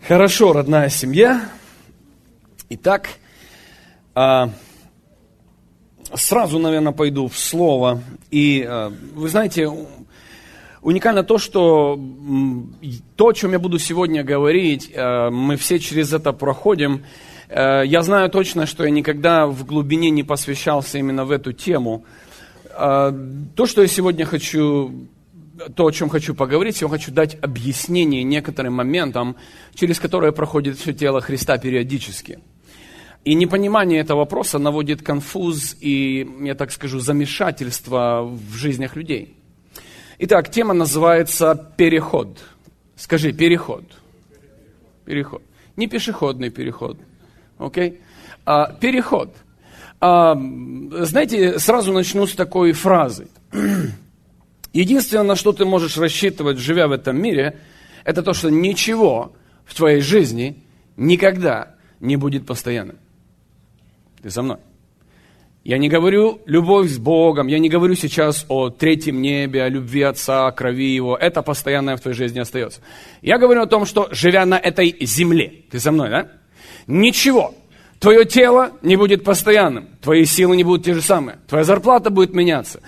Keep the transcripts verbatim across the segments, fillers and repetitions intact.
Хорошо, родная семья. Итак, сразу, наверное, пойду в слово. И вы знаете, уникально то, что то, о чем я буду сегодня говорить, мы все через это проходим. Я знаю точно, что я никогда в глубине не посвящался именно в эту тему. То, что я сегодня хочу... То, о чем хочу поговорить, я хочу дать объяснение некоторым моментам, через которые проходит все тело Христа периодически. И непонимание этого вопроса наводит конфуз и, я так скажу, замешательство в жизнях людей. Итак, тема называется «Переход». Скажи «переход». Переход. Не пешеходный переход. Окей? А, переход. А, знаете, сразу начну с такой фразы. Единственное, на что ты можешь рассчитывать, живя в этом мире, это то, что ничего в твоей жизни никогда не будет постоянным. Ты со мной? Я не говорю любовь с Богом, я не говорю сейчас о третьем небе, о любви Отца, о крови Его. Это постоянное в твоей жизни остается. Я говорю о том, что, живя на этой земле, ты со мной, да? Ничего. Твое тело не будет постоянным, твои силы не будут те же самые, твоя зарплата будет меняться.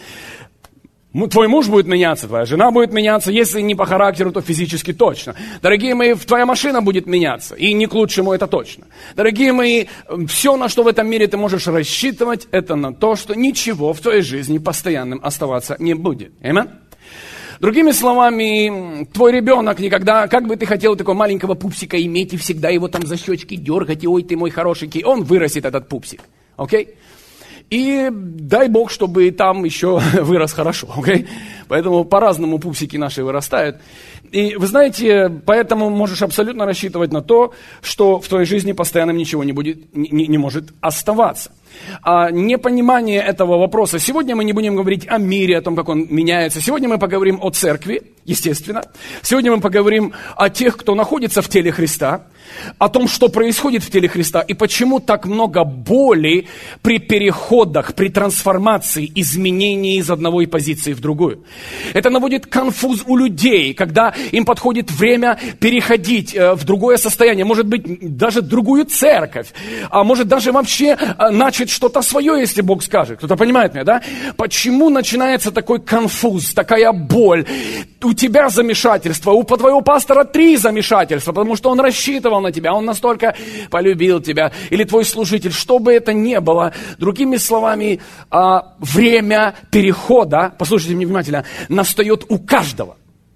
Твой муж будет меняться, твоя жена будет меняться, если не по характеру, то физически точно. Дорогие мои, твоя машина будет меняться, и не к лучшему это точно. Дорогие мои, все, на что в этом мире ты можешь рассчитывать, это на то, что ничего в твоей жизни постоянным оставаться не будет. Аминь? Другими словами, твой ребенок никогда, как бы ты хотел такого маленького пупсика иметь, и всегда его там за щечки дергать, и ой, ты мой хорошенький, он вырастет, этот пупсик. Окей? Okay? И дай Бог, чтобы там еще вырос хорошо, окей? Поэтому по-разному пупсики наши вырастают. И вы знаете, поэтому можешь абсолютно рассчитывать на то, что в твоей жизни постоянно ничего не будет, не, не может оставаться. А непонимание этого вопроса. Сегодня мы не будем говорить о мире, о том, как он меняется. Сегодня мы поговорим о церкви, естественно. Сегодня мы поговорим о тех, кто находится в теле Христа, о том, что происходит в теле Христа и почему так много боли при переходах, при трансформации, изменении из одной позиции в другую. Это наводит конфуз у людей, когда им подходит время переходить в другое состояние, может быть, даже в другую церковь, а может даже вообще начать что-то свое, если Бог скажет. Кто-то понимает меня, да? Почему начинается такой конфуз, такая боль? У тебя замешательство, у твоего пастора три замешательства, потому что он рассчитывал на тебя, он настолько полюбил тебя, или твой служитель, что бы это ни было. Другими словами, время перехода, послушайте меня внимательно, настает у каждого.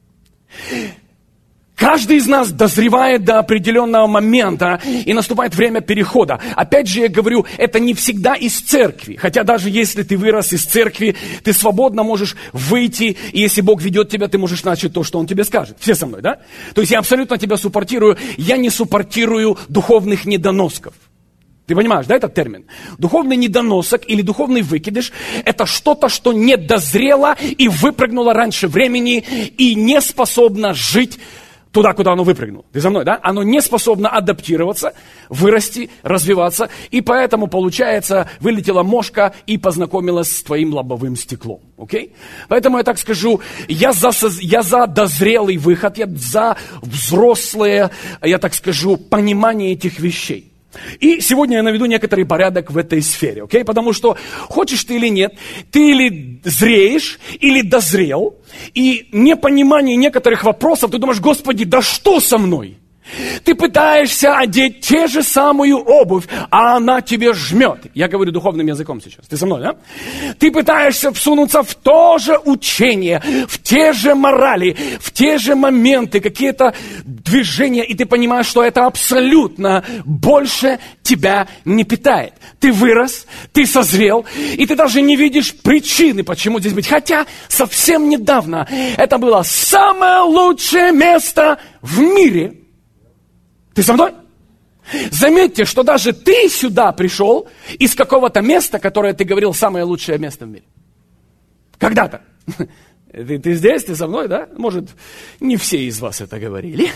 Каждый из нас дозревает до определенного момента, и наступает время перехода. Опять же, я говорю, это не всегда из церкви. Хотя даже если ты вырос из церкви, ты свободно можешь выйти, и если Бог ведет тебя, ты можешь начать то, что Он тебе скажет. Все со мной, да? То есть я абсолютно тебя суппортирую. Я не суппортирую духовных недоносков. Ты понимаешь, да, этот термин? Духовный недоносок или духовный выкидыш – это что-то, что не дозрело и выпрыгнуло раньше времени и не способно жить туда, куда оно выпрыгнуло. Ты за мной, да? Оно не способно адаптироваться, вырасти, развиваться. И поэтому, получается, вылетела мошка и познакомилась с твоим лобовым стеклом. Окей? Поэтому я так скажу, я за, я за дозрелый выход, я за взрослое, я так скажу, понимание этих вещей. И сегодня я наведу некоторый порядок в этой сфере, окей? Потому что, хочешь ты или нет, ты или зреешь, или дозрел, и непонимание некоторых вопросов, ты думаешь, Господи, да что со мной? Ты пытаешься одеть те же самую обувь, а она тебе жмет. Я говорю духовным языком сейчас. Ты со мной, да? Ты пытаешься всунуться в то же учение, в те же морали, в те же моменты, какие-то движения, и ты понимаешь, что это абсолютно больше тебя не питает. Ты вырос, ты созрел, и ты даже не видишь причины, почему здесь быть. Хотя совсем недавно это было самое лучшее место в мире. Ты со мной? Заметьте, что даже ты сюда пришел из какого-то места, которое ты говорил самое лучшее место в мире. Когда-то. Ты, ты здесь, ты со мной, да? Может, не все из вас это говорили.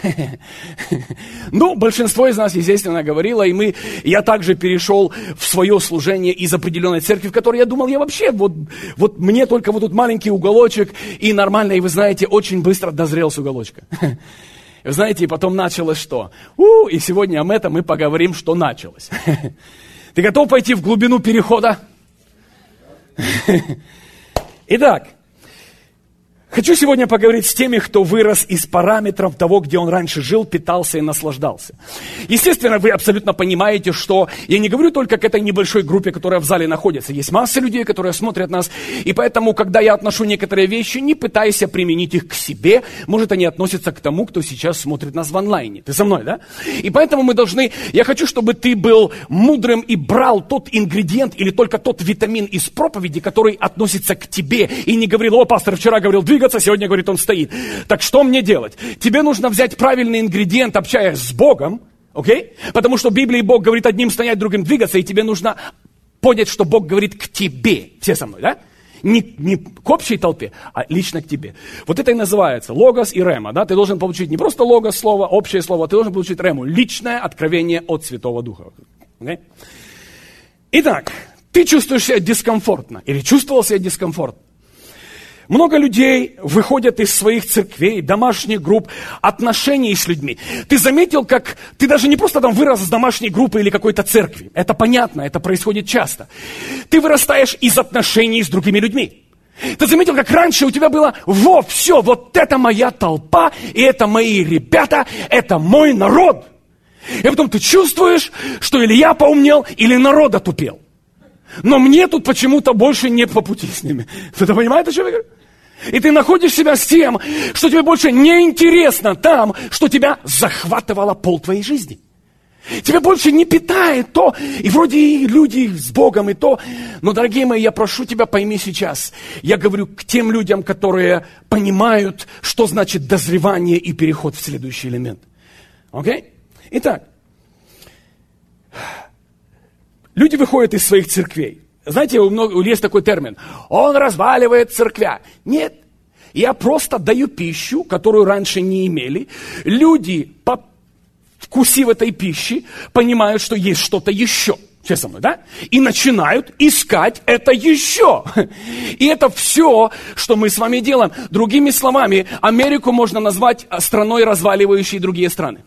Ну, большинство из нас, естественно, говорило, и мы, я также перешел в свое служение из определенной церкви, в которой я думал, я вообще, вот, вот мне только вот тут маленький уголочек, и нормально, и вы знаете, очень быстро дозрел с уголочка. И вы знаете, и потом началось что? У, и сегодня об этом мы поговорим, что началось. Ты готов пойти в глубину перехода? Итак, хочу сегодня поговорить с теми, кто вырос из параметров того, где он раньше жил, питался и наслаждался. Естественно, вы абсолютно понимаете, что я не говорю только к этой небольшой группе, которая в зале находится. Есть масса людей, которые смотрят нас, и поэтому, когда я отношу некоторые вещи, не пытайся применить их к себе. Может, они относятся к тому, кто сейчас смотрит нас в онлайне. Ты со мной, да? И поэтому мы должны... Я хочу, чтобы ты был мудрым и брал тот ингредиент или только тот витамин из проповеди, который относится к тебе, и не говорил: о, пастор вчера говорил двигаться, сегодня, говорит, он стоит. Так что мне делать? Тебе нужно взять правильный ингредиент, общаясь с Богом, окей? Okay? Потому что в Библии Бог говорит одним стоять, другим двигаться, и тебе нужно понять, что Бог говорит к тебе. Все со мной, да? Не, не к общей толпе, а лично к тебе. Вот это и называется логос и рема, да? Ты должен получить не просто логос слово, общее слово, ты должен получить рему, личное откровение от Святого Духа. Okay? Итак, ты чувствуешь себя дискомфортно или чувствовал себя дискомфортно? Много людей выходят из своих церквей, домашних групп, отношений с людьми. Ты заметил, как ты даже не просто там вырос из домашней группы или какой-то церкви. Это понятно, это происходит часто. Ты вырастаешь из отношений с другими людьми. Ты заметил, как раньше у тебя было: во, все, вот это моя толпа, и это мои ребята, это мой народ. И потом ты чувствуешь, что или я поумнел, или народ отупел. Но мне тут почему-то больше не по пути с ними. Кто-то понимает, о чем я говорю? И ты находишь себя с тем, что тебе больше не интересно там, что тебя захватывало пол твоей жизни. Тебя больше не питает то, и вроде и люди с Богом, и то. Но, дорогие мои, я прошу тебя, пойми сейчас. Я говорю к тем людям, которые понимают, что значит дозревание и переход в следующий элемент. Окей? Итак. Люди выходят из своих церквей. Знаете, у многих есть такой термин: он разваливает церквя. Нет, я просто даю пищу, которую раньше не имели. Люди, вкусив этой пищи, понимают, что есть что-то еще. Все со мной, да? И начинают искать это еще. И это все, что мы с вами делаем. Другими словами, Америку можно назвать страной, разваливающей другие страны.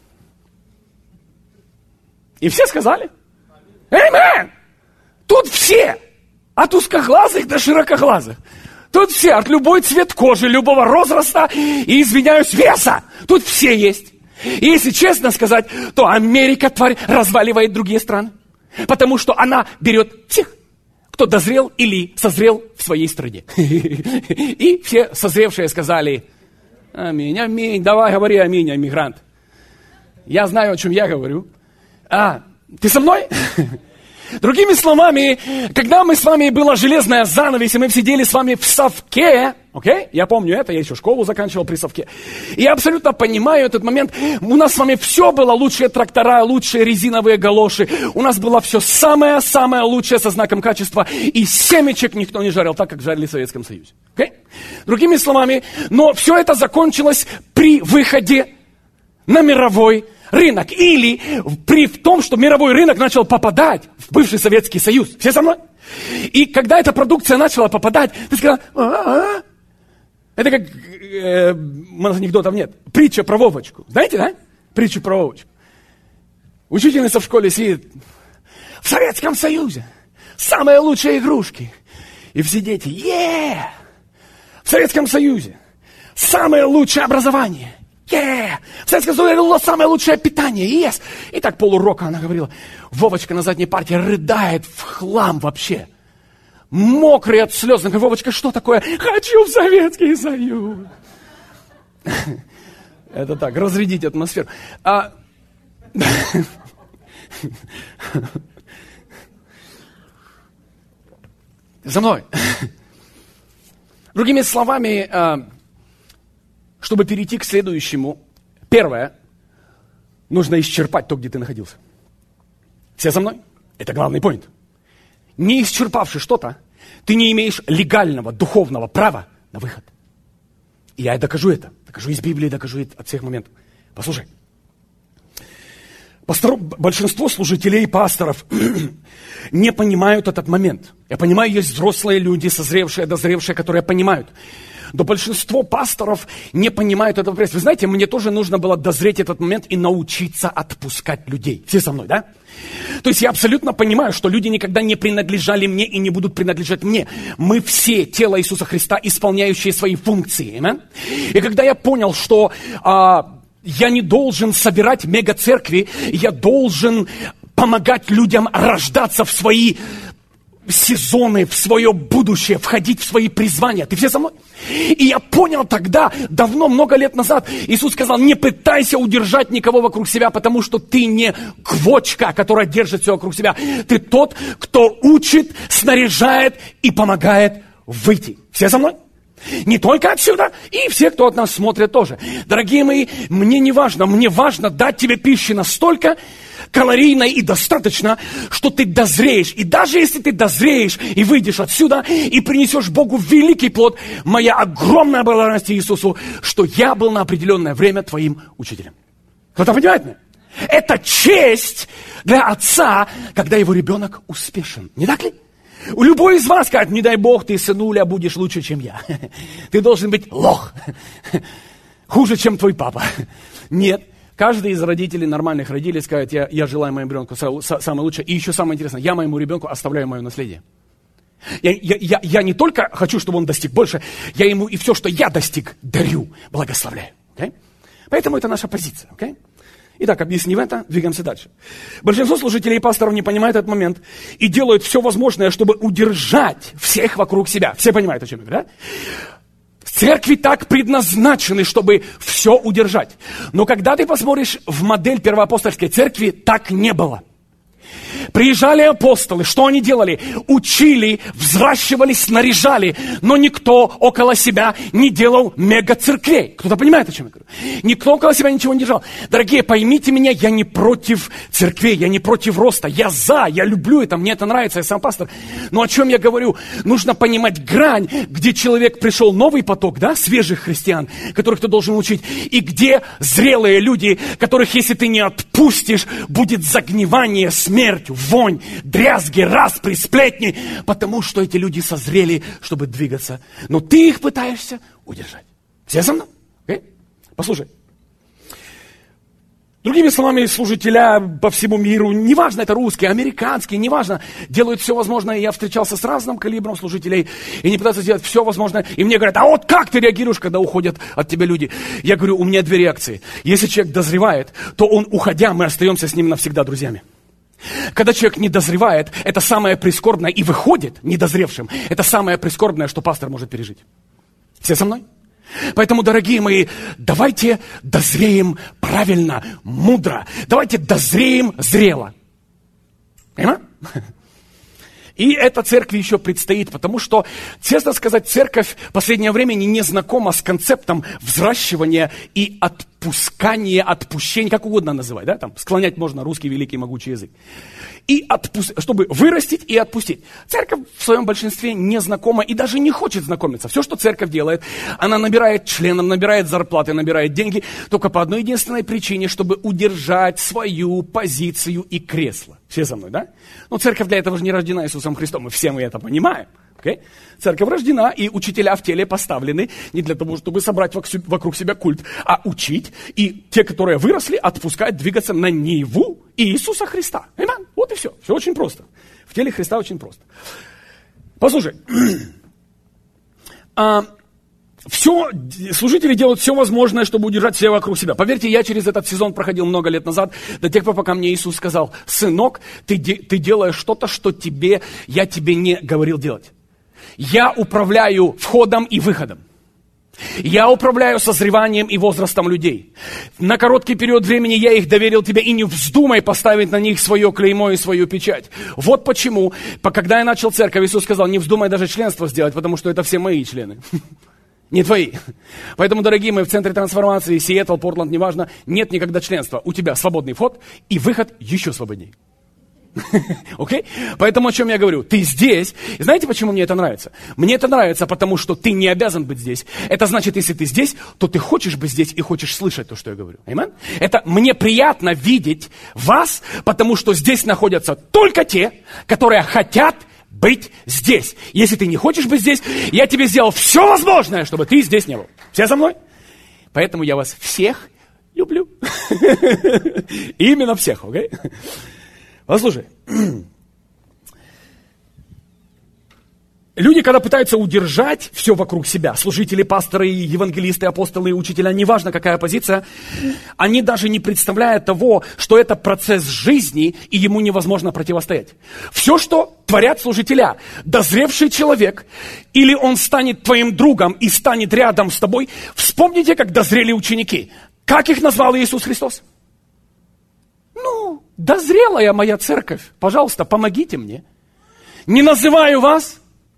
И все сказали? Amen! Тут все, от узкоглазых до широкоглазых. Тут все, от любой цвет кожи, любого возраста и, извиняюсь, веса. Тут все есть. И если честно сказать, то Америка, тварь, разваливает другие страны. Потому что она берет всех, кто дозрел или созрел в своей стране. И все созревшие сказали: аминь, аминь, давай говори аминь, иммигрант. Я знаю, о чем я говорю. А, ты со мной? Другими словами, когда мы с вами была железная занавесь, и мы сидели с вами в совке, окей? Okay? Я помню это, я еще школу заканчивал при совке. И я абсолютно понимаю этот момент. У нас с вами все было: лучшие трактора, лучшие резиновые галоши. У нас было все самое-самое лучшее со знаком качества. И семечек никто не жарил так, как жарили в Советском Союзе. Okay? Другими словами, но все это закончилось при выходе на мировой рынок. Или при том, что мировой рынок начал попадать в бывший Советский Союз. Все со мной? И когда эта продукция начала попадать, ты сказал: а-а-а. Это как, э, у нас анекдотов нет, притча про Вовочку. Знаете, да? Притчу про Вовочку. Учительница в школе сидит: в Советском Союзе самые лучшие игрушки. И все дети: е В Советском Союзе самое лучшее образование. Yeah. В Советском Союзе было самое лучшее питание. Yes. И так полурока она говорила. Вовочка на задней парте рыдает в хлам вообще. Мокрый от слез. Она говорит: Вовочка, что такое? Хочу в Советский Союз. Это так, разрядить атмосферу. А... За мной. Другими словами, чтобы перейти к следующему, первое, нужно исчерпать то, где ты находился. Все со мной? Это главный поинт. Не исчерпавши что-то, ты не имеешь легального, духовного права на выход. И я докажу это. Докажу из Библии, докажу от всех моментов. Послушай. Пастор, большинство служителей и пасторов не понимают этот момент. Я понимаю, есть взрослые люди, созревшие, дозревшие, которые понимают. Но большинство пасторов не понимают этого принципа. Вы знаете, мне тоже нужно было дозреть этот момент и научиться отпускать людей. Все со мной, да? То есть я абсолютно понимаю, что люди никогда не принадлежали мне и не будут принадлежать мне. Мы все тело Иисуса Христа, исполняющие свои функции. Amen? И когда я понял, что а, я не должен собирать мега-церкви, я должен помогать людям рождаться в свои сезоны, в свое будущее, входить в свои призвания. Ты все со мной? И я понял тогда, давно, много лет назад, Иисус сказал, не пытайся удержать никого вокруг себя, потому что ты не квочка, которая держит все вокруг себя. Ты тот, кто учит, снаряжает и помогает выйти. Все со мной? Не только отсюда, и все, кто от нас смотрит тоже. Дорогие мои, мне не важно, мне важно дать тебе пищи настолько калорийной и достаточно, что ты дозреешь. И даже если ты дозреешь и выйдешь отсюда, и принесешь Богу великий плод, моя огромная благодарность Иисусу, что я был на определенное время твоим учителем. Кто-то понимает меня? Это честь для отца, когда его ребенок успешен. Не так ли? У любой из вас скажет, не дай Бог, ты, сынуля, будешь лучше, чем я. Ты должен быть лох. Хуже, чем твой папа. Нет. Каждый из родителей, нормальных родителей, скажет, я, я желаю моему ребенку самое лучшее. И еще самое интересное, я моему ребенку оставляю мое наследие. Я, я, я, я не только хочу, чтобы он достиг больше, я ему и все, что я достиг, дарю, благословляю. Okay? Поэтому это наша позиция. Okay? Итак, объяснив это, двигаемся дальше. Большинство служителей и пасторов не понимают этот момент и делают все возможное, чтобы удержать всех вокруг себя. Все понимают, о чем я говорю, да? Церкви так предназначены, чтобы все удержать. Но когда ты посмотришь в модель первоапостольской церкви, так не было. Приезжали апостолы, что они делали? Учили, взращивали, снаряжали, но никто около себя не делал мега-церквей. Кто-то понимает, о чем я говорю? Никто около себя ничего не держал. Дорогие, поймите меня, я не против церквей, я не против роста, я за, я люблю это, мне это нравится, я сам пастор. Но о чем я говорю? Нужно понимать грань, где человек пришел новый поток, да, свежих христиан, которых ты должен учить, и где зрелые люди, которых, если ты не отпустишь, будет загнивание, смерть, вонь, дрязги, распри, сплетни, потому что эти люди созрели, чтобы двигаться. Но ты их пытаешься удержать. Все со мной? Okay? Послушай. Другими словами, служителя по всему миру, неважно, это русские, американские, неважно, делают все возможное. Я встречался с разным калибром служителей, и они пытаются сделать все возможное. И мне говорят, а вот как ты реагируешь, когда уходят от тебя люди? Я говорю, у меня две реакции. Если человек дозревает, то он, уходя, мы остаемся с ним навсегда друзьями. Когда человек не дозревает, это самое прискорбное, и выходит недозревшим, это самое прискорбное, что пастор может пережить. Все со мной? Поэтому, дорогие мои, давайте дозреем правильно, мудро. Давайте дозреем зрело. Понимаете? И эта церкви еще предстоит, потому что, честно сказать, церковь в последнее время не знакома с концептом взращивания и отпускания, отпущения, как угодно называть, да, там, склонять можно русский великий могучий язык. И отпу- чтобы вырастить и отпустить. Церковь в своем большинстве не знакома и даже не хочет знакомиться. Все, что церковь делает, она набирает членов, набирает зарплаты, набирает деньги, только по одной единственной причине, чтобы удержать свою позицию и кресло. Все со мной, да? Но церковь для этого же не рождена Иисусом Христом, и все мы это понимаем. Okay? Церковь рождена, и учителя в теле поставлены не для того, чтобы собрать вокруг себя культ, а учить, и те, которые выросли, отпускать, двигаться на Ниву Иисуса Христа. Аминь. Вот и все. Все очень просто. В теле Христа очень просто. Послушай, а, все, служители делают все возможное, чтобы удержать всех вокруг себя. Поверьте, я через этот сезон проходил много лет назад, до тех пор, пока мне Иисус сказал, сынок, ты, ты делаешь что-то, что тебе, я тебе не говорил делать. Я управляю входом и выходом. Я управляю созреванием и возрастом людей. На короткий период времени я их доверил тебе, и не вздумай поставить на них свое клеймо и свою печать. Вот почему, когда я начал церковь, Иисус сказал, не вздумай даже членство сделать, потому что это все мои члены. Не твои. Поэтому, дорогие мои, в центре трансформации, Сиэтл, Портланд, неважно, нет никогда членства. У тебя свободный вход и выход еще свободней. Окей? Okay? Поэтому о чем я говорю? Ты здесь. И знаете, почему мне это нравится? Мне это нравится, потому что ты не обязан быть здесь. Это значит, если ты здесь, то ты хочешь быть здесь и хочешь слышать то, что я говорю. Аминь? Это мне приятно видеть вас, потому что здесь находятся только те, которые хотят быть здесь. Если ты не хочешь быть здесь, я тебе сделал все возможное, чтобы ты здесь не был. Все со мной? Поэтому я вас всех люблю. Именно всех, окей? Послушай. Люди, когда пытаются удержать все вокруг себя, служители, пасторы, евангелисты, апостолы, учителя, неважно какая позиция, они даже не представляют того, что это процесс жизни, и ему невозможно противостоять. Все, что творят служителя, дозревший человек, или он станет твоим другом и станет рядом с тобой, вспомните, как дозрели ученики. Как их назвал Иисус Христос? Ну, дозрелая моя церковь, пожалуйста, помогите мне. Не называю вас...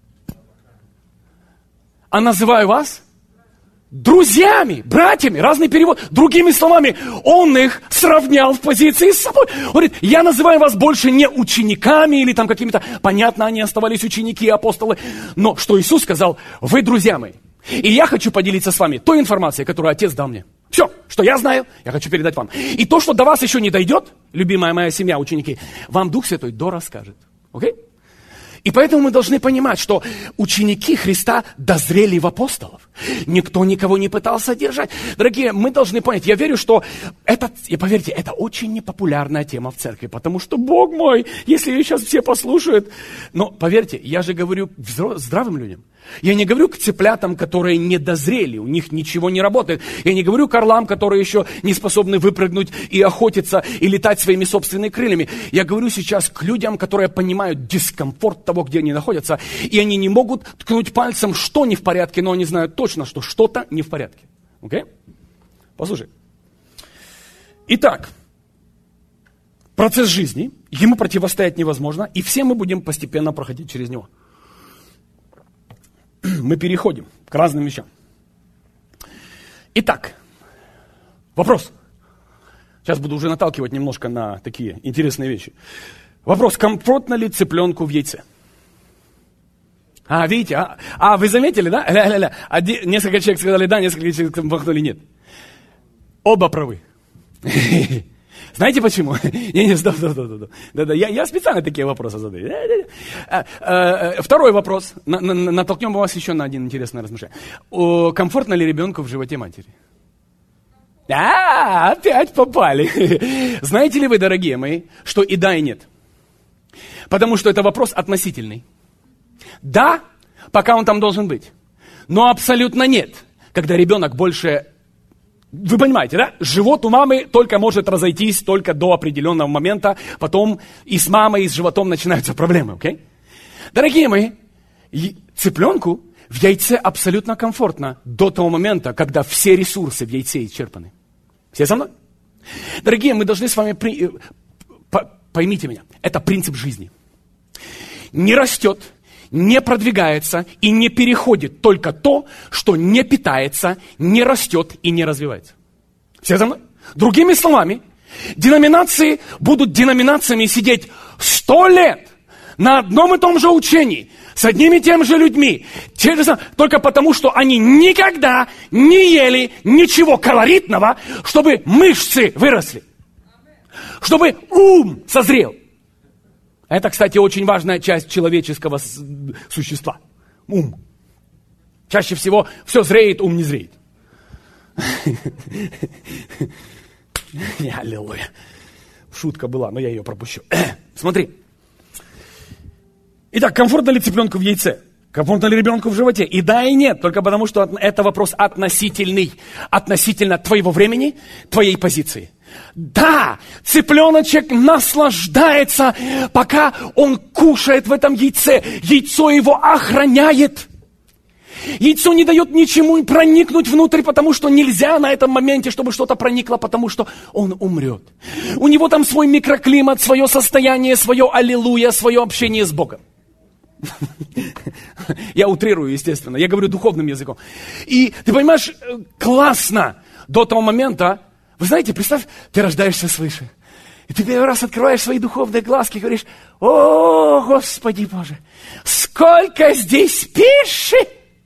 А называю вас друзьями, братьями, разный перевод. Другими словами, он их сравнял в позиции с собой. Он говорит, я называю вас больше не учениками или там какими-то, понятно, они оставались ученики, апостолы. Но что Иисус сказал, вы друзья мои. И я хочу поделиться с вами той информацией, которую Отец дал мне. Все, что я знаю, я хочу передать вам. И то, что до вас еще не дойдет, любимая моя семья, ученики, вам Дух Святой дорасскажет. Окей? Okay? И поэтому мы должны понимать, что ученики Христа дозрели в апостолов. Никто никого не пытался держать. Дорогие, мы должны понять, я верю, что это, и поверьте, это очень непопулярная тема в церкви, потому что, Бог мой, если ее сейчас все послушают. Но поверьте, я же говорю здравым людям. Я не говорю к цыплятам, которые не дозрели, у них ничего не работает. Я не говорю к орлам, которые еще не способны выпрыгнуть и охотиться, и летать своими собственными крыльями. Я говорю сейчас к людям, которые понимают дискомфорт того, где они находятся, и они не могут ткнуть пальцем, что не в порядке, но они знают точно, что что-то не в порядке. Окей? Okay? Послушай. Итак, процесс жизни, ему противостоять невозможно, и все мы будем постепенно проходить через него. Мы переходим к разным вещам. Итак, вопрос. Сейчас буду уже наталкивать немножко на такие интересные вещи. Вопрос, комфортно ли цыпленку в яйце? А, видите, а, а вы заметили, да? Ля-ля-ля. Один, несколько человек сказали да, несколько человек махнули нет. Оба правы. Знаете почему? Не, не, стоп, стоп, стоп, стоп. Да, да, я, я специально такие вопросы задаю. А, а, второй вопрос. На, на, натолкнем вас еще на один интересный размышление. О, комфортно ли ребенку в животе матери? А, опять попали. Знаете ли вы, дорогие мои, что и да, и нет? Потому что это вопрос относительный. Да, пока он там должен быть. Но абсолютно нет, когда ребенок больше... Вы понимаете, да? Живот у мамы только может разойтись только до определенного момента. Потом и с мамой, и с животом начинаются проблемы, окей? Okay? Дорогие мои, цыпленку в яйце абсолютно комфортно до того момента, когда все ресурсы в яйце исчерпаны. Все со мной? Дорогие, мы должны с вами... При... Поймите меня, это принцип жизни. Не растет, не продвигается и не переходит только то, что не питается, не растет и не развивается. Все за мной? Другими словами, деноминации будут деноминациями сидеть сто лет на одном и том же учении, с одними и теми же людьми, только потому, что они никогда не ели ничего калоритного, чтобы мышцы выросли, чтобы ум созрел. Это, кстати, очень важная часть человеческого существа. Ум. Чаще всего все зреет, ум не зреет. Аллилуйя. Шутка была, но я ее пропущу. Смотри. Итак, комфортно ли цыпленку в яйце? Комфортно ли ребенку в животе? И да, и нет. Только потому, что это вопрос относительный. Относительно твоего времени, твоей позиции. Да, цыпленочек наслаждается, пока он кушает в этом яйце. Яйцо его охраняет. Яйцо не дает ничему проникнуть внутрь, потому что нельзя на этом моменте, чтобы что-то проникло, потому что он умрет. У него там свой микроклимат, свое состояние, свое аллилуйя, свое общение с Богом. Я утрирую, естественно, я говорю духовным языком. И ты понимаешь, классно до того момента. Вы знаете, представь, ты рождаешься свыше. И ты первый раз открываешь свои духовные глазки и говоришь: о, Господи Боже, сколько здесь пищи,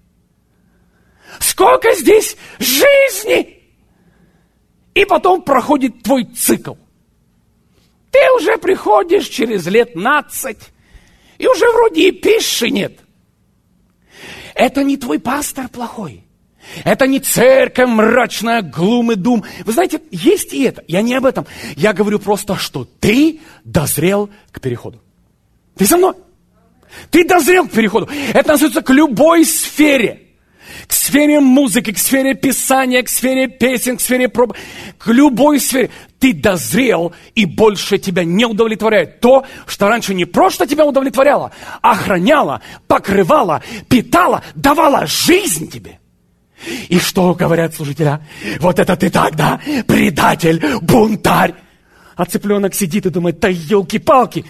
сколько здесь жизни. И потом проходит твой цикл. Ты уже приходишь через лет нацать, И уже вроде и пищи нет. Это не твой пастор плохой. Это не церковь мрачная, глум и дум. Вы знаете, есть и это. Я не об этом. Я говорю просто, что ты дозрел к переходу. Ты со мной? Ты дозрел к переходу. Это относится к любой сфере. К сфере музыки, к сфере писания, к сфере песен, к сфере проб... К любой сфере. Ты дозрел, и больше тебя не удовлетворяет то, что раньше не просто тебя удовлетворяло, а охраняло, покрывало, питало, давало жизнь тебе. И что говорят служителя? Вот это ты так, да? Предатель, бунтарь. А цыпленок сидит и думает, да елки-палки.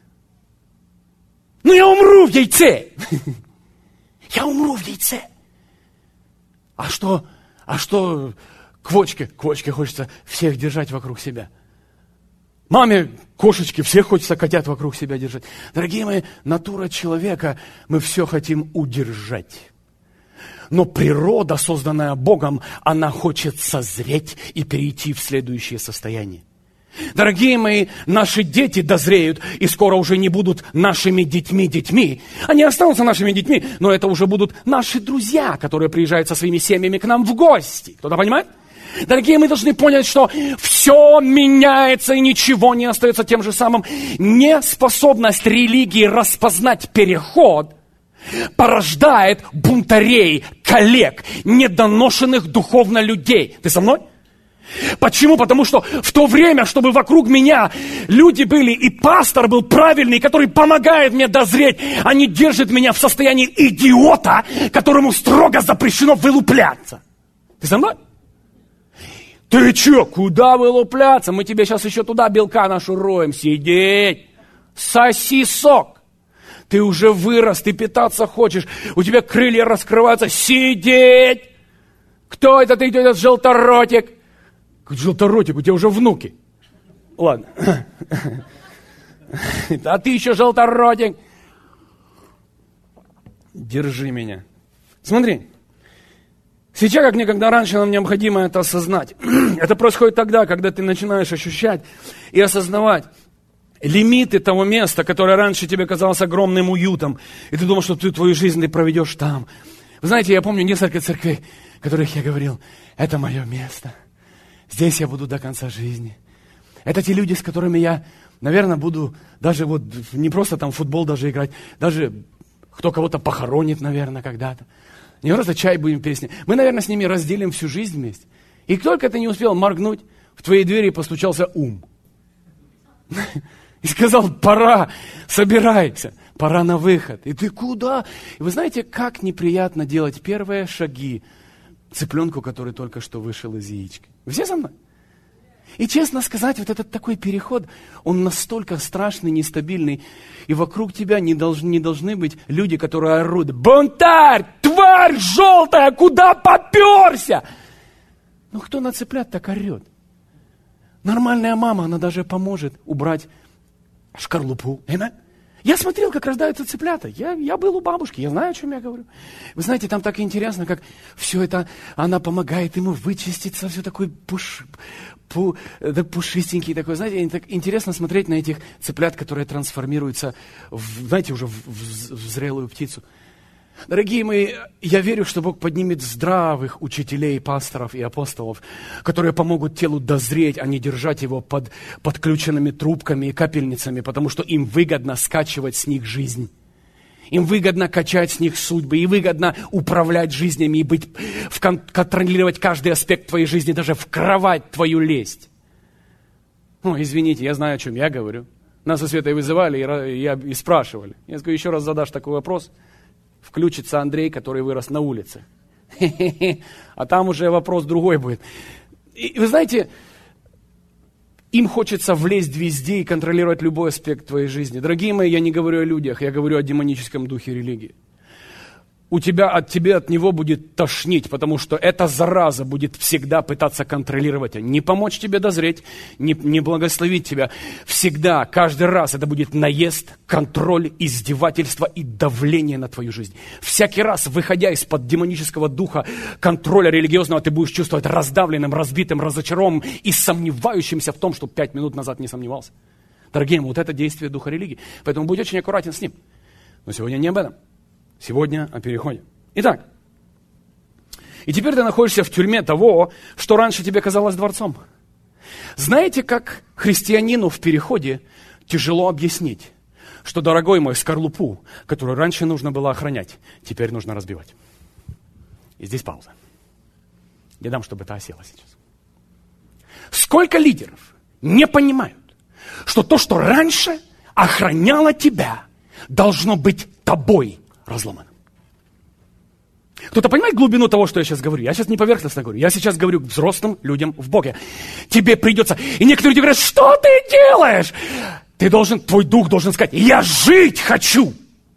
Ну я умру в яйце. Я умру в яйце. А что, а что квочке? Квочке хочется всех держать вокруг себя. Маме, кошечке, всех хочется котят вокруг себя держать. Дорогие мои, натура человека, мы все хотим удержать. Но природа, созданная Богом, она хочет созреть и перейти в следующее состояние. Дорогие мои, наши дети дозреют и скоро уже не будут нашими детьми-детьми. Они останутся нашими детьми, но это уже будут наши друзья, которые приезжают со своими семьями к нам в гости. Кто-то понимает? Дорогие, мы должны понять, что все меняется и ничего не остается тем же самым. Неспособность религии распознать переход порождает бунтарей, коллег, недоношенных духовно людей. Ты со мной? Почему? Потому что в то время, чтобы вокруг меня люди были, и пастор был правильный, который помогает мне дозреть, они держат меня в состоянии идиота, которому строго запрещено вылупляться. Ты со мной? Ты че, куда вылупляться? Мы тебе сейчас еще туда белка нашу роем. Сидеть, соси сок. Ты уже вырос, ты питаться хочешь, у тебя крылья раскрываются. Сидеть! Кто это ты, этот желторотик? Желторотик, у тебя уже внуки. Ладно. А ты еще желторотик. Держи меня. Смотри. Сейчас, как никогда раньше, нам необходимо это осознать. Это происходит тогда, когда ты начинаешь ощущать и осознавать лимиты того места, которое раньше тебе казалось огромным уютом. И ты думал, что ты твою жизнь ты проведешь там. Вы знаете, я помню несколько церквей, в которых я говорил, это мое место. Здесь я буду до конца жизни. Это те люди, с которыми я, наверное, буду даже вот не просто там в футбол даже играть, даже кто кого-то похоронит, наверное, когда-то. Не просто чай будем песни. Мы, наверное, с ними разделим всю жизнь вместе. И только ты не успел моргнуть, в твоей двери постучался ум. И сказал, пора, собирайся, пора на выход. И ты куда? И вы знаете, как неприятно делать первые шаги цыпленку, который только что вышел из яичка. Вы все со мной? И честно сказать, вот этот такой переход, он настолько страшный, нестабильный, и вокруг тебя не должны, не должны быть люди, которые орут, бунтарь, тварь желтая, куда поперся? Ну кто на цыплят так орет? Нормальная мама, она даже поможет убрать шкарлупу. Amen? Я смотрел, как рождаются цыплята. Я, я был у бабушки, я знаю, о чем я говорю. Вы знаете, там так интересно, как все это, она помогает ему вычиститься, все такой пуш, пу, да, пушистенький такой. Знаете, так интересно смотреть на этих цыплят, которые трансформируются, в, знаете, уже в, в, в зрелую птицу. Дорогие мои, я верю, что Бог поднимет здравых учителей, пасторов и апостолов, которые помогут телу дозреть, а не держать его под подключенными трубками и капельницами, потому что им выгодно скачивать с них жизнь. Им выгодно качать с них судьбы, и выгодно управлять жизнями, и быть, в кон- контролировать каждый аспект твоей жизни, даже в кровать твою лезть. Ну, извините, я знаю, о чем я говорю. Нас со Светой вызывали и, и, и спрашивали. Я говорю, еще раз задашь такой вопрос, включится Андрей, который вырос на улице. А там уже вопрос другой будет. И вы знаете, им хочется влезть везде и контролировать любой аспект твоей жизни. Дорогие мои, я не говорю о людях, я говорю о демоническом духе религии. У тебя, от тебя от него будет тошнить, потому что эта зараза будет всегда пытаться контролировать, не помочь тебе дозреть, не, не благословить тебя. Всегда, каждый раз это будет наезд, контроль, издевательство и давление на твою жизнь. Всякий раз, выходя из-под демонического духа контроля религиозного, ты будешь чувствовать раздавленным, разбитым, разочарованным и сомневающимся в том, что пять минут назад не сомневался. Дорогие мои, вот это действие духа религии. Поэтому будь очень аккуратен с ним. Но сегодня не об этом. Сегодня о переходе. Итак, и теперь ты находишься в тюрьме того, что раньше тебе казалось дворцом. Знаете, как христианину в переходе тяжело объяснить, что, дорогой мой, скорлупу, которую раньше нужно было охранять, теперь нужно разбивать. И здесь пауза. Я дам, чтобы это осело сейчас. Сколько лидеров не понимают, что то, что раньше охраняло тебя, должно быть тобой разломано. Кто-то понимает глубину того, что я сейчас говорю? Я сейчас не поверхностно говорю. Я сейчас говорю к взрослым людям в Боге. Тебе придется... И некоторые люди говорят, что ты делаешь? Ты должен, твой дух должен сказать, я жить хочу.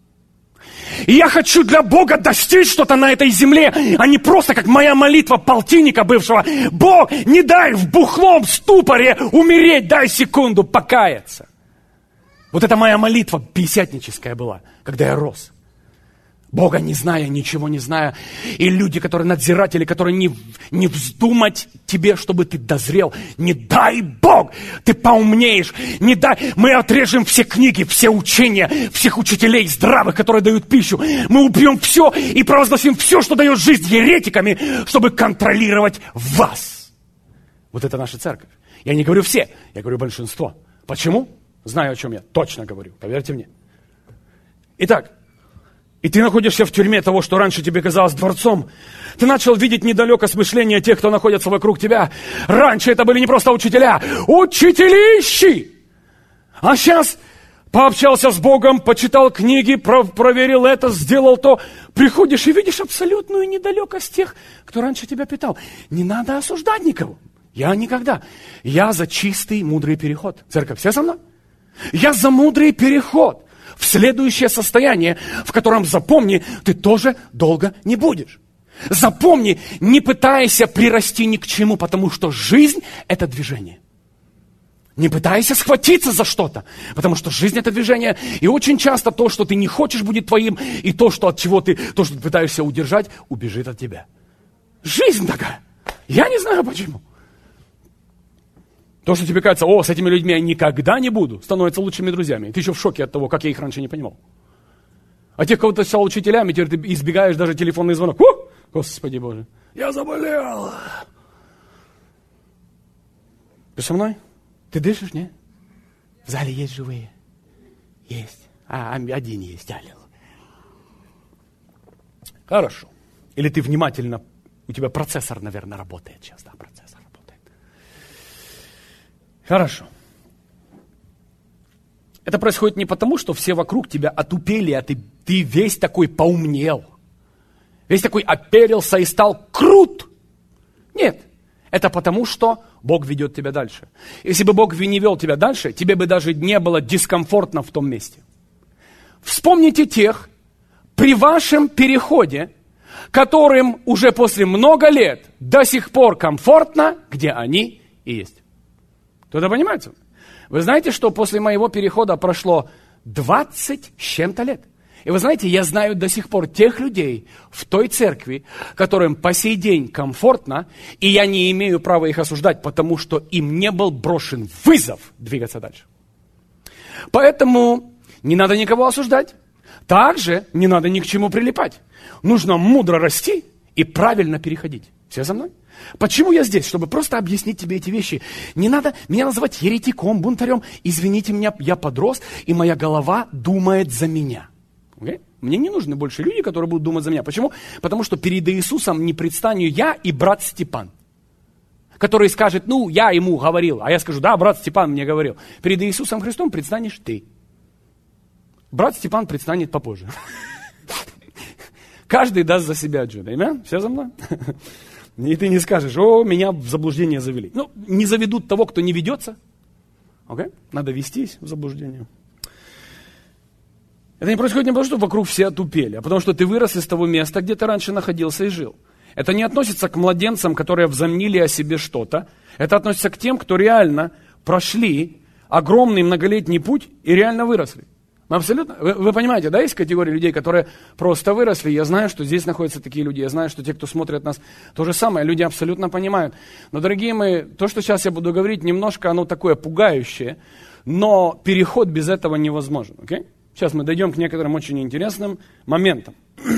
И я хочу для Бога достичь что-то на этой земле, а не просто как моя молитва полтинника бывшего. Бог, не дай в бухлом ступоре умереть, дай секунду покаяться. Вот это моя молитва пятидесятническая была, когда я рос. Бога не зная, ничего не зная. И люди, которые надзиратели, которые не, не вздумать тебе, чтобы ты дозрел. Не дай Бог, ты поумнеешь. Не дай, мы отрежем все книги, все учения, всех учителей здравых, которые дают пищу. Мы убьем все и провозгласим все, что дает жизнь еретиками, чтобы контролировать вас. Вот это наша церковь. Я не говорю все, я говорю большинство. Почему? Знаю, о чем я точно говорю, поверьте мне. Итак, и ты находишься в тюрьме того, что раньше тебе казалось дворцом. Ты начал видеть недалеко смышления тех, кто находится вокруг тебя. Раньше это были не просто учителя, учителищи. А сейчас пообщался с Богом, почитал книги, проверил это, сделал то. Приходишь и видишь абсолютную недалекость тех, кто раньше тебя питал. Не надо осуждать никого. Я никогда. Я за чистый, мудрый переход. Церковь, все со мной? Я за мудрый переход в следующее состояние, в котором, запомни, ты тоже долго не будешь. Запомни, не пытайся прирасти ни к чему, потому что жизнь – это движение. Не пытайся схватиться за что-то, потому что жизнь – это движение. И очень часто то, что ты не хочешь, будет твоим, и то, что от чего ты, то, что ты пытаешься удержать, убежит от тебя. Жизнь такая. Я не знаю почему. То, что тебе кажется, о, с этими людьми я никогда не буду, становятся лучшими друзьями. Ты еще в шоке от того, как я их раньше не понимал. А тех, кого ты стал учителями, теперь ты избегаешь даже телефонный звонок. О, Господи Боже, я заболел. Ты со мной? Ты дышишь, не? В зале есть живые? Есть. А, один есть, аллил. Хорошо. Или ты внимательно, у тебя процессор, наверное, работает сейчас, да, процессор. Хорошо. Это происходит не потому, что все вокруг тебя отупели, а ты, ты весь такой поумнел. Весь такой оперился и стал крут. Нет. Это потому, что Бог ведет тебя дальше. Если бы Бог не вел тебя дальше, тебе бы даже не было дискомфортно в том месте. Вспомните тех, при вашем переходе, которым уже после много лет до сих пор комфортно, где они и есть. Кто-то понимает? Вы знаете, что после моего перехода прошло двадцать с чем-то лет. И вы знаете, я знаю до сих пор тех людей в той церкви, которым по сей день комфортно, и я не имею права их осуждать, потому что им не был брошен вызов двигаться дальше. Поэтому не надо никого осуждать. Также не надо ни к чему прилипать. Нужно мудро расти и правильно переходить. Все за мной? Почему я здесь? Чтобы просто объяснить тебе эти вещи. Не надо меня называть еретиком, бунтарем. Извините меня, я подрос, и моя голова думает за меня. Okay? Мне не нужны больше люди, которые будут думать за меня. Почему? Потому что перед Иисусом не предстану я и брат Степан, который скажет, ну, я ему говорил. А я скажу, да, брат Степан мне говорил. Перед Иисусом Христом предстанешь ты. Брат Степан предстанет попозже. Каждый даст за себя отчет. Аминь? Все за мной? И ты не скажешь, о, меня в заблуждение завели. Ну, не заведут того, кто не ведется. Okay? Надо вестись в заблуждение. Это не происходит не потому, что вокруг все отупели, а потому что ты вырос из того места, где ты раньше находился и жил. Это не относится к младенцам, которые взомнили о себе что-то. Это относится к тем, кто реально прошли огромный многолетний путь и реально выросли. Мы абсолютно, вы, вы понимаете, да, есть категория людей, которые просто выросли. Я знаю, что здесь находятся такие люди. Я знаю, что те, кто смотрят нас, то же самое. Люди абсолютно понимают. Но, дорогие мои, то, что сейчас я буду говорить, немножко оно такое пугающее. Но переход без этого невозможен. Okay? Сейчас мы дойдем к некоторым очень интересным моментам.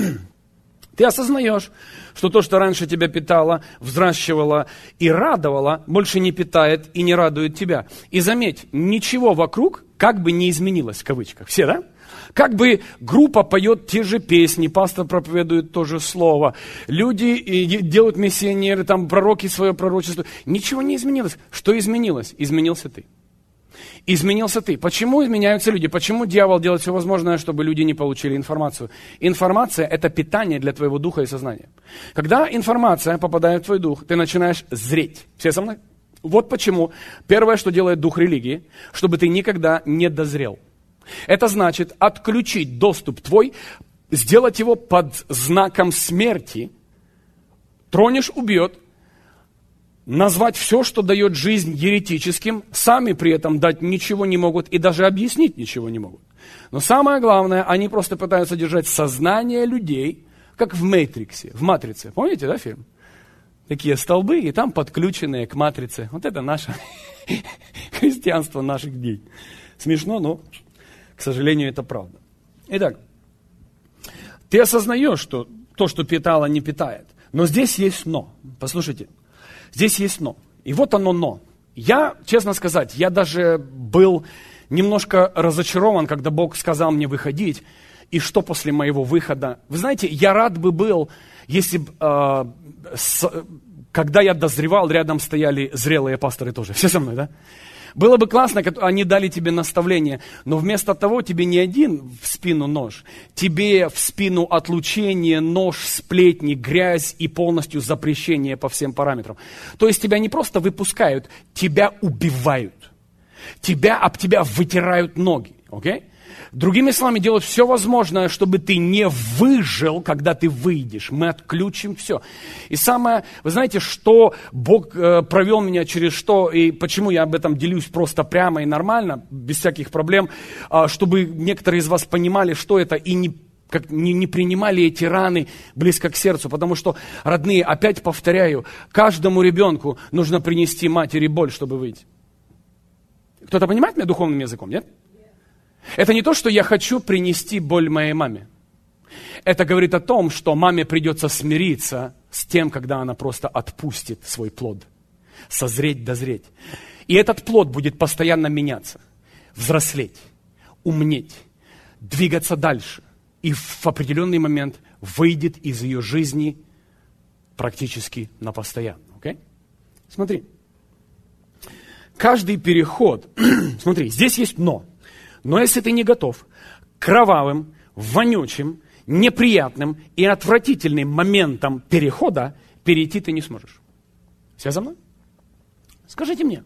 Ты осознаешь, что то, что раньше тебя питало, взращивало и радовало, больше не питает и не радует тебя. И заметь, ничего вокруг как бы не изменилось, в кавычках. Все, да? Как бы группа поет те же песни, пастор проповедует то же слово, люди делают миссионеры, там пророки свое пророчество. Ничего не изменилось. Что изменилось? Изменился ты. Изменился ты. Почему изменяются люди? Почему дьявол делает все возможное, чтобы люди не получили информацию? Информация – это питание для твоего духа и сознания. Когда информация попадает в твой дух, ты начинаешь зреть. Все со мной? Вот почему первое, что делает дух религии, чтобы ты никогда не дозрел. Это значит отключить доступ твой, сделать его под знаком смерти. Тронешь – убьет. Назвать все, что дает жизнь, еретическим, сами при этом дать ничего не могут и даже объяснить ничего не могут. Но самое главное, они просто пытаются держать сознание людей, как в «Мэтриксе», в «Матрице». Помните, да, фильм? Такие столбы, и там подключенные к «Матрице». Вот это наше христианство наших дней. Смешно, но, к сожалению, это правда. Итак, ты осознаешь, что то, что питало, не питает. Но здесь есть «но». Послушайте. Здесь есть «но». И вот оно «но». Я, честно сказать, я даже был немножко разочарован, когда Бог сказал мне выходить. И что после моего выхода? Вы знаете, я рад бы был, если бы, э, с, когда я дозревал, рядом стояли зрелые пасторы тоже. Все со мной, да? Было бы классно, они дали тебе наставление, но вместо того тебе не один в спину нож, тебе в спину отлучение, нож, сплетни, грязь и полностью запрещение по всем параметрам. То есть тебя не просто выпускают, тебя убивают. Тебя, об тебя вытирают ноги. Okay? Другими словами, делают все возможное, чтобы ты не выжил, когда ты выйдешь. Мы отключим все. И самое, вы знаете, что Бог э, провел меня через что, и почему я об этом делюсь просто прямо и нормально, без всяких проблем, э, чтобы некоторые из вас понимали, что это, и не, как, не, не принимали эти раны близко к сердцу. Потому что, родные, опять повторяю, каждому ребенку нужно принести матери боль, чтобы выйти. Кто-то понимает меня духовным языком, нет? Это не то, что я хочу принести боль моей маме. Это говорит о том, что маме придется смириться с тем, когда она просто отпустит свой плод. Созреть, дозреть. И этот плод будет постоянно меняться, взрослеть, умнеть, двигаться дальше. И в определенный момент выйдет из ее жизни практически на постоянно. Okay? Смотри. Каждый переход, смотри, здесь есть «но». Но если ты не готов к кровавым, вонючим, неприятным и отвратительным моментам перехода, перейти ты не сможешь. Все за мной? Скажите мне,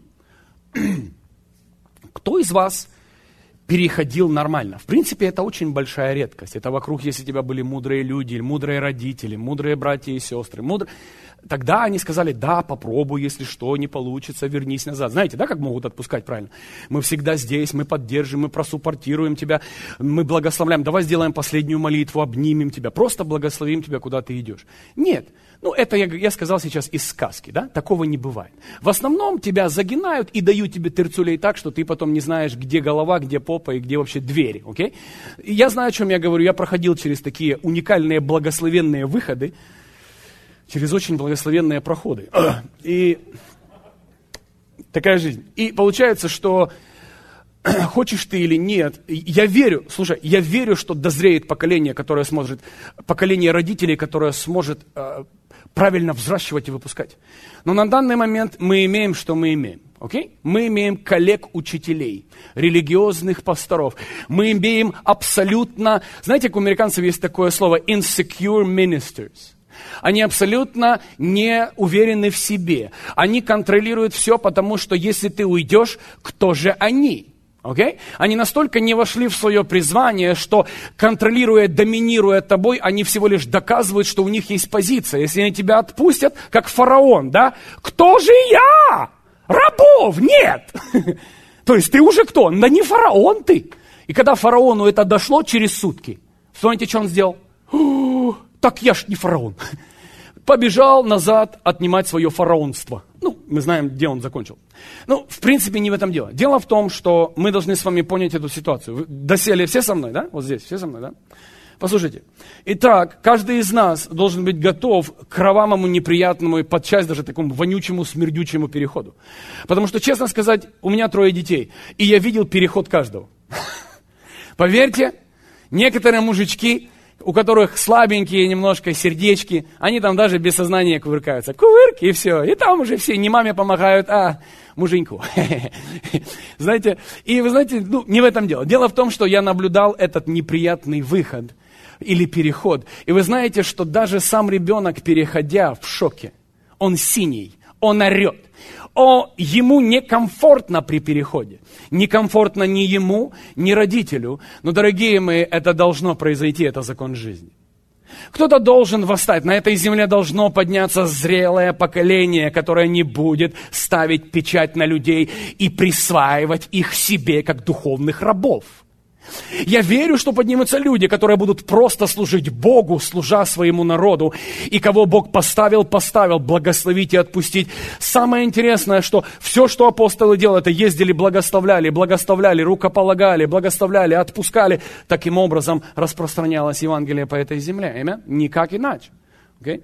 кто из вас переходил нормально? В принципе, это очень большая редкость. Это вокруг, если у тебя были мудрые люди, мудрые родители, мудрые братья и сестры. Мудр... Тогда они сказали, да, попробуй, если что, не получится, вернись назад. Знаете, да, как могут отпускать правильно? Мы всегда здесь, мы поддержим, мы просуппортируем тебя, мы благословляем. Давай сделаем последнюю молитву, обнимем тебя, просто благословим тебя, куда ты идешь. Нет, ну это я, я сказал сейчас из сказки, да, такого не бывает. В основном тебя загинают и дают тебе терцулей так, что ты потом не знаешь, где голова, где попа и где вообще двери, окей? Я знаю, о чем я говорю, я проходил через такие уникальные благословенные выходы, через очень благословенные проходы. И такая жизнь. И получается, что хочешь ты или нет, я верю, слушай, я верю, что дозреет поколение, которое сможет, поколение родителей, которое сможет э, правильно взращивать и выпускать. Но на данный момент мы имеем, что мы имеем. Okay? Мы имеем коллег-учителей, религиозных пасторов. Мы имеем абсолютно, знаете, как у американцев есть такое слово insecure ministers. Они абсолютно не уверены в себе. Они контролируют все, потому что если ты уйдешь, кто же они? Okay? Они настолько не вошли в свое призвание, что контролируя, доминируя тобой, они всего лишь доказывают, что у них есть позиция. Если они тебя отпустят, как фараон, да? Кто же я? Рабов нет! То есть ты уже кто? Да не фараон ты. И когда фараону это дошло через сутки, знаете, что он сделал? Так я ж не фараон. Побежал назад отнимать свое фараонство. Ну, мы знаем, где он закончил. Ну, в принципе, не в этом дело. Дело в том, что мы должны с вами понять эту ситуацию. Вы досели все со мной, да? Вот здесь, все со мной, да? Послушайте. Итак, каждый из нас должен быть готов к кровавому, неприятному и подчас даже такому вонючему, смердючему переходу. Потому что, честно сказать, у меня трое детей, и я видел переход каждого. Поверьте, некоторые мужички, у которых слабенькие немножко сердечки, они там даже без сознания кувыркаются. Кувырк, и все. И там уже все не маме помогают, а муженьку. Знаете, и вы знаете, ну, не в этом дело. Дело в том, что я наблюдал этот неприятный выход или переход. И вы знаете, что даже сам ребенок, переходя, в шоке. Он синий, он орет. О, ему некомфортно при переходе. Некомфортно ни ему, ни родителю. Но, дорогие мои, это должно произойти, это закон жизни. Кто-то должен восстать. На этой земле должно подняться зрелое поколение, которое не будет ставить печать на людей и присваивать их себе как духовных рабов. Я верю, что поднимутся люди, которые будут просто служить Богу, служа своему народу. И кого Бог поставил, поставил, благословить и отпустить. Самое интересное, что все, что апостолы делали, это ездили, благословляли, благословляли, рукополагали, благословляли, отпускали. Таким образом распространялось Евангелие по этой земле. Аминь? Никак иначе. Okay?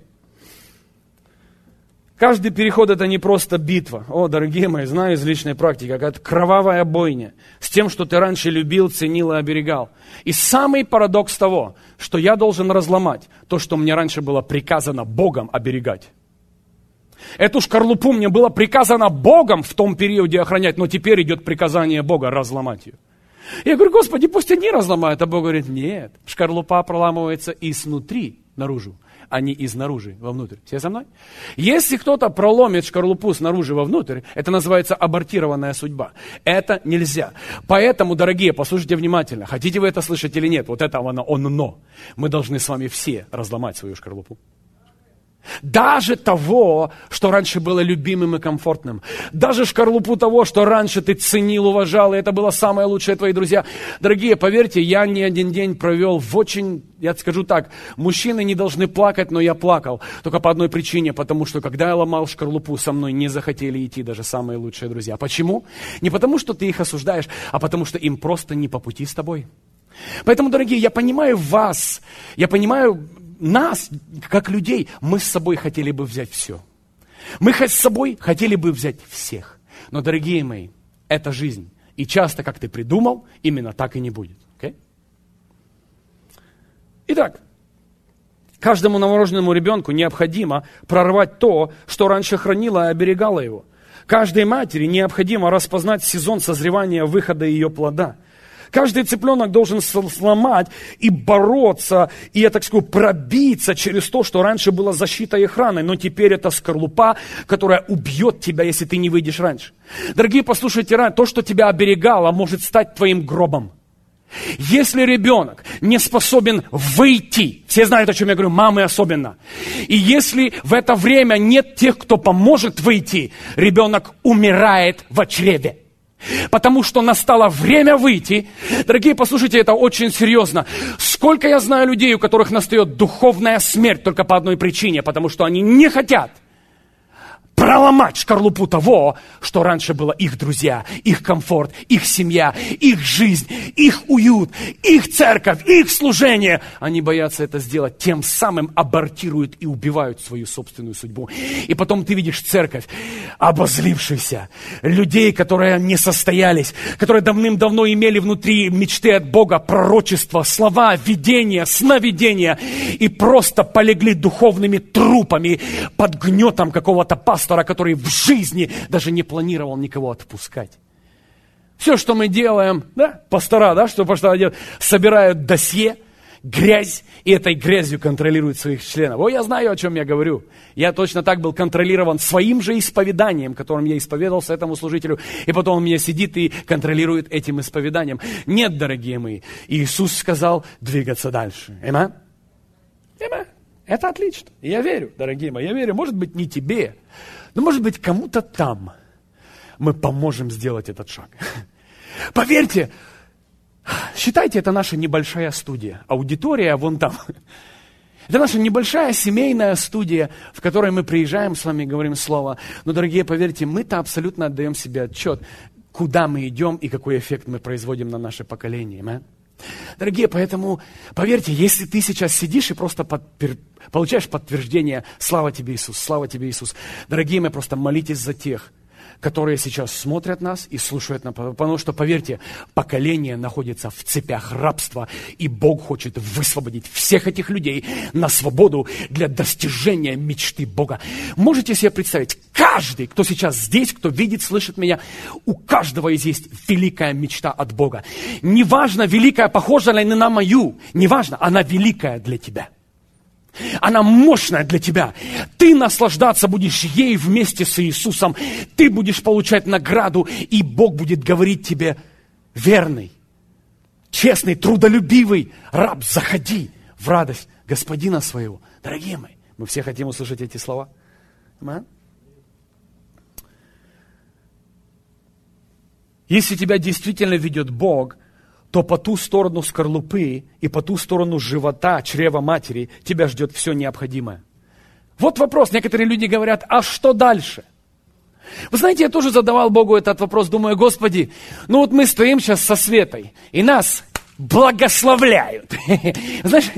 Каждый переход – это не просто битва. О, дорогие мои, знаю из личной практики, какая-то кровавая бойня с тем, что ты раньше любил, ценил и оберегал. И самый парадокс того, что я должен разломать то, что мне раньше было приказано Богом оберегать. Эту шкарлупу мне было приказано Богом в том периоде охранять, но теперь идет приказание Бога разломать ее. Я говорю, Господи, пусть они разломают. А Бог говорит, нет, шкарлупа проламывается изнутри наружу, а не изнаружи вовнутрь. Все со мной? Если кто-то проломит шкарлупу снаружи вовнутрь, это называется абортированная судьба. Это нельзя. Поэтому, дорогие, послушайте внимательно. Хотите вы это слышать или нет? Вот это оно, оно. Мы должны с вами все разломать свою шкарлупу. Даже того, что раньше было любимым и комфортным. Даже шкарлупу того, что раньше ты ценил, уважал, и это было самое лучшее, твои друзья. Дорогие, поверьте, я не один день провел в очень, я скажу так, мужчины не должны плакать, но я плакал. Только по одной причине, потому что когда я ломал шкарлупу, со мной не захотели идти даже самые лучшие друзья. Почему? Не потому, что ты их осуждаешь, а потому, что им просто не по пути с тобой. Поэтому, дорогие, я понимаю вас, я понимаю нас, как людей, мы с собой хотели бы взять все. Мы с собой хотели бы взять всех. Но, дорогие мои, это жизнь. И часто, как ты придумал, именно так и не будет. Okay? Итак, каждому новорожденному ребенку необходимо прорвать то, что раньше хранило и оберегало его. Каждой матери необходимо распознать сезон созревания выхода ее плода. Каждый цыпленок должен сломать и бороться, и, я так скажу, пробиться через то, что раньше было защитой и охраной, но теперь это скорлупа, которая убьет тебя, если ты не выйдешь раньше. Дорогие, послушайте, то, что тебя оберегало, может стать твоим гробом. Если ребенок не способен выйти, все знают, о чем я говорю, мамы особенно, и если в это время нет тех, кто поможет выйти, ребенок умирает в чреве. Потому что настало время выйти. Дорогие, послушайте, это очень серьезно. Сколько я знаю людей, у которых настает духовная смерть только по одной причине, потому что они не хотят проломать шкарлупу того, что раньше было их друзья, их комфорт, их семья, их жизнь, их уют, их церковь, их служение. Они боятся это сделать, тем самым абортируют и убивают свою собственную судьбу. И потом ты видишь церковь, обозлившихся, людей, которые не состоялись, которые давным-давно имели внутри мечты от Бога, пророчества, слова, видения, сновидения, и просто полегли духовными трупами под гнетом какого-то пастора, который в жизни даже не планировал никого отпускать. Все, что мы делаем, да, пастора, да, что пастора делают, собирают досье, грязь, и этой грязью контролируют своих членов. О, я знаю, о чем я говорю. Я точно так был контролирован своим же исповеданием, которым я исповедовался этому служителю, и потом он меня сидит и контролирует этим исповеданием. Нет, дорогие мои, Иисус сказал двигаться дальше. Аминь? Аминь. Это отлично. Я верю, дорогие мои, я верю, может быть, не тебе, но может быть, кому-то там мы поможем сделать этот шаг. Поверьте, считайте, это наша небольшая студия, аудитория вон там. Это наша небольшая семейная студия, в которой мы приезжаем с вами и говорим слово. Но, дорогие, поверьте, мы-то абсолютно отдаем себе отчет, куда мы идем и какой эффект мы производим на наше поколение. Amen? Дорогие, поэтому, поверьте, если ты сейчас сидишь и просто подпер... получаешь подтверждение, слава тебе, Иисус, слава тебе, Иисус. Дорогие мои, просто молитесь за тех, которые сейчас смотрят нас и слушают нас, потому что, поверьте, поколение находится в цепях рабства, и Бог хочет высвободить всех этих людей на свободу для достижения мечты Бога. Можете себе представить, каждый, кто сейчас здесь, кто видит, слышит меня, у каждого из есть великая мечта от Бога. Неважно, великая, похожа ли она на мою, неважно, она великая для тебя. Она мощная для тебя. Ты наслаждаться будешь ей вместе с Иисусом. Ты будешь получать награду, и Бог будет говорить тебе: верный, честный, трудолюбивый раб, заходи в радость Господина своего. Дорогие мои, мы все хотим услышать эти слова. Аминь. Если тебя действительно ведет Бог, то по ту сторону скорлупы и по ту сторону живота, чрева матери, тебя ждет все необходимое. Вот вопрос. Некоторые люди говорят: а что дальше? Вы знаете, я тоже задавал Богу этот вопрос, думаю: Господи, ну вот мы стоим сейчас со Светой, и нас благословляют. Знаешь,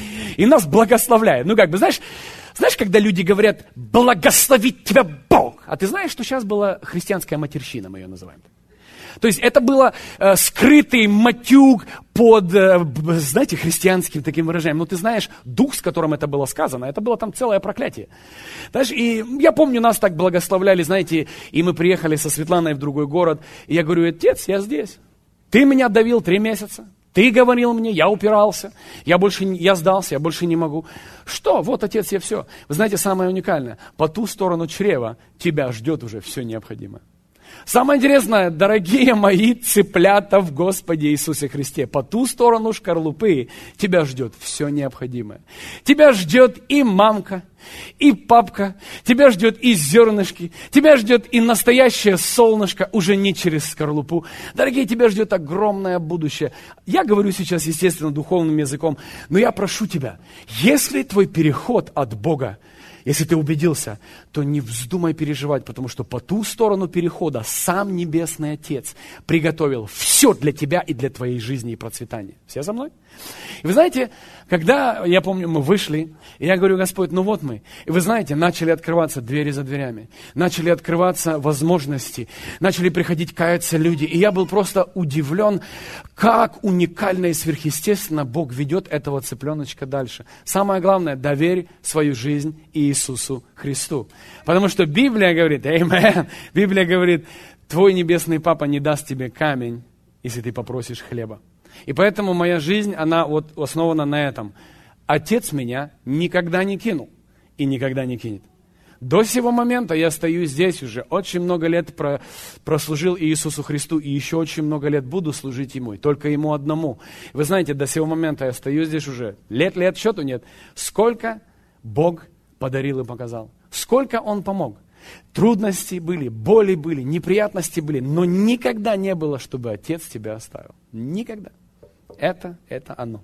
и нас благословляют. Ну как бы, знаешь, знаешь, когда люди говорят: благословит тебя Бог. А ты знаешь, что сейчас была христианская матерщина, мы ее называем. То есть это было э, скрытый матюк под, э, знаете, христианским таким выражением. Но ты знаешь, дух, с которым это было сказано, это было там целое проклятие. Знаешь, и я помню, нас так благословляли, знаете, и мы приехали со Светланой в другой город. И я говорю: отец, я здесь. Ты меня давил три месяца. Ты говорил мне, я упирался, я больше, я сдался, я больше не могу. Что? Вот, отец, я все. Вы знаете, самое уникальное, по ту сторону чрева тебя ждет уже все необходимое. Самое интересное, дорогие мои цыплята в Господе Иисусе Христе, по ту сторону шкарлупы тебя ждет все необходимое. Тебя ждет и мамка, и папка, тебя ждет и зернышки, тебя ждет и настоящее солнышко, уже не через скорлупу. Дорогие, тебя ждет огромное будущее. Я говорю сейчас, естественно, духовным языком, но я прошу тебя, если твой переход от Бога, если ты убедился, то не вздумай переживать, потому что по ту сторону перехода сам Небесный Отец приготовил все для тебя и для твоей жизни и процветания. Все за мной? И вы знаете, когда, я помню, мы вышли, и я говорю: Господь, ну вот мы. И вы знаете, начали открываться двери за дверями, начали открываться возможности, начали приходить каяться люди. И я был просто удивлен, как уникально и сверхъестественно Бог ведет этого цыпленочка дальше. Самое главное, доверь свою жизнь Иисусу Христу. Потому что Библия говорит, аминь, Библия говорит: твой небесный Папа не даст тебе камень, если ты попросишь хлеба. И поэтому моя жизнь, она вот основана на этом. Отец меня никогда не кинул и никогда не кинет. До сего момента я стою здесь уже, очень много лет про, прослужил Иисусу Христу, и еще очень много лет буду служить Ему, и только Ему одному. Вы знаете, до сего момента я стою здесь уже, лет-лет счету нет. Сколько Бог подарил и показал, сколько Он помог. Трудности были, боли были, неприятности были, но никогда не было, чтобы Отец тебя оставил. Никогда. Это, это оно.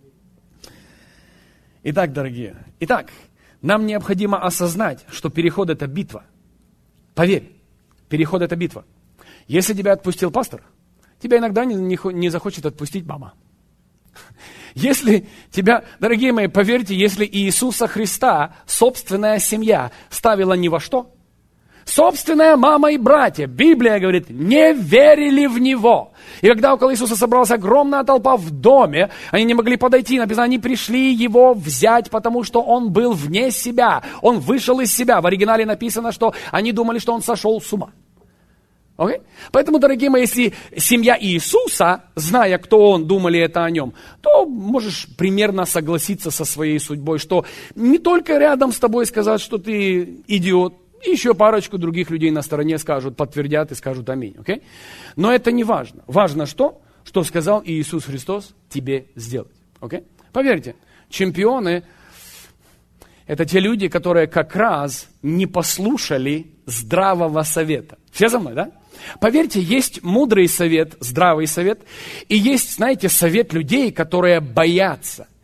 Итак, дорогие, итак, нам необходимо осознать, что переход – это битва. Поверь, переход – это битва. Если тебя отпустил пастор, тебя иногда не, не, не захочет отпустить мама. Если тебя, дорогие мои, поверьте, если Иисуса Христа собственная семья ставила ни во что, собственная мама и братья, Библия говорит, не верили в Него. И когда около Иисуса собралась огромная толпа в доме, они не могли подойти, написано, они пришли Его взять, потому что Он был вне себя, Он вышел из себя. В оригинале написано, что они думали, что Он сошел с ума. Okay? Поэтому, дорогие мои, если семья Иисуса, зная, кто Он, думали это о Нем, то можешь примерно согласиться со своей судьбой, что не только рядом с тобой сказать, что ты идиот, и еще парочку других людей на стороне скажут, подтвердят и скажут аминь. Okay? Но это не важно. Важно что? Что сказал Иисус Христос тебе сделать. Okay? Поверьте, чемпионы – это те люди, которые как раз не послушали здравого совета. Все за мной, да? Поверьте, есть мудрый совет, здравый совет, и есть, знаете, совет людей, которые боятся.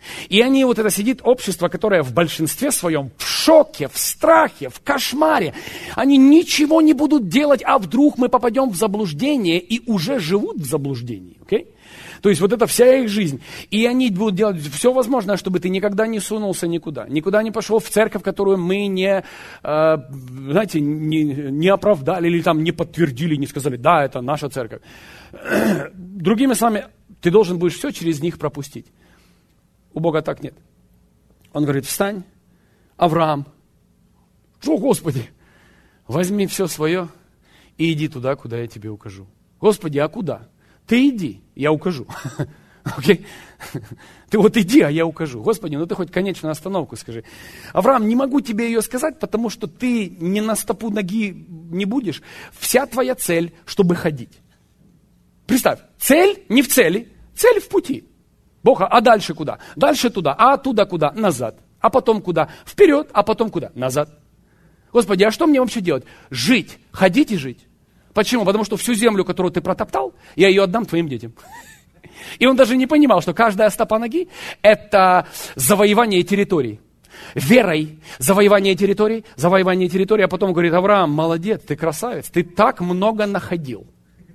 И они, вот это сидит общество, которое в большинстве своем в шоке, в страхе, в кошмаре. Они ничего не будут делать, а вдруг мы попадем в заблуждение и уже живут в заблуждении. Okay? То есть вот это вся их жизнь. И они будут делать все возможное, чтобы ты никогда не сунулся никуда. Никуда не пошел в церковь, которую мы не, э, знаете, не, не оправдали или там не подтвердили, не сказали, да, это наша церковь. Другими словами, ты должен будешь все через них пропустить. У Бога так нет. Он говорит, встань, Авраам. Что, Господи? Возьми все свое и иди туда, куда я тебе укажу. Господи, а куда? Ты иди, я укажу. Okay? Ты вот иди, а я укажу. Господи, ну ты хоть конечную остановку скажи. Авраам, не могу тебе ее сказать, потому что ты не на стопу ноги не будешь. Вся твоя цель, чтобы ходить. Представь, цель не в цели, цель в пути. Бог, а дальше куда? Дальше туда, а оттуда куда? Назад. А потом куда? Вперед, а потом куда? Назад. Господи, а что мне вообще делать? Жить, ходить и жить. Почему? Потому что всю землю, которую ты протоптал, я ее отдам твоим детям. И он даже не понимал, что каждая стопа ноги – это завоевание территорий. Верой завоевание территорий, завоевание территории, а потом говорит, Авраам, молодец, ты красавец, ты так много находил.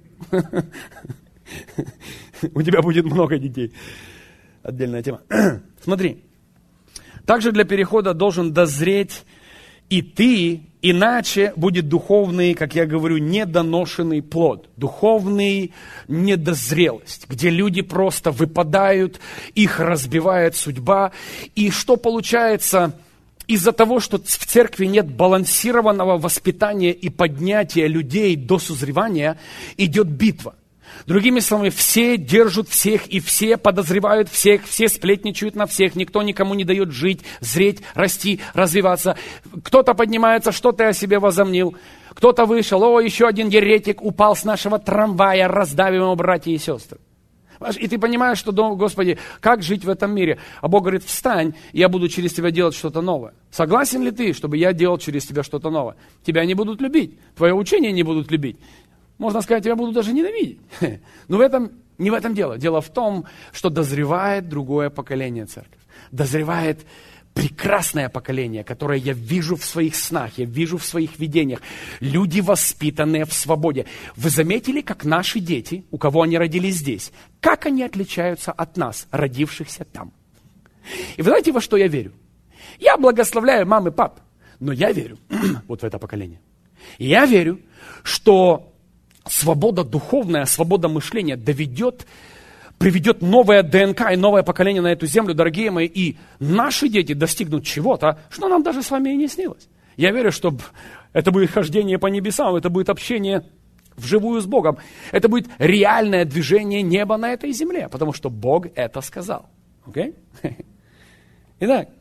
У тебя будет много детей. Отдельная тема. Смотри. Также для перехода должен дозреть и ты, иначе будет духовный, как я говорю, недоношенный плод. Духовный недозрелость, где люди просто выпадают, их разбивает судьба. И что получается из-за того, что в церкви нет балансированного воспитания и поднятия людей до созревания, идет битва. Другими словами, все держат всех, и все подозревают всех, все сплетничают на всех, никто никому не дает жить, зреть, расти, развиваться. Кто-то поднимается, что ты о себе возомнил, кто-то вышел, о, еще один еретик упал с нашего трамвая, раздавим его, братья и сестры. И ты понимаешь, что, Господи, как жить в этом мире? А Бог говорит, встань, я буду через тебя делать что-то новое. Согласен ли ты, чтобы я делал через тебя что-то новое? Тебя не будут любить, твое учение не будут любить. Можно сказать, я буду даже ненавидеть. Но в этом, не в этом дело. Дело в том, что дозревает другое поколение церкви. Дозревает прекрасное поколение, которое я вижу в своих снах, я вижу в своих видениях. Люди, воспитанные в свободе. Вы заметили, как наши дети, у кого они родились здесь, как они отличаются от нас, родившихся там? И вы знаете, во что я верю? Я благословляю мам и пап, но я верю вот в это поколение. Я верю, что свобода духовная, свобода мышления доведет, приведет новое ДНК и новое поколение на эту землю, дорогие мои, и наши дети достигнут чего-то, что нам даже с вами и не снилось. Я верю, что это будет хождение по небесам, это будет общение вживую с Богом, это будет реальное движение неба на этой земле, потому что Бог это сказал. Окей? Итак,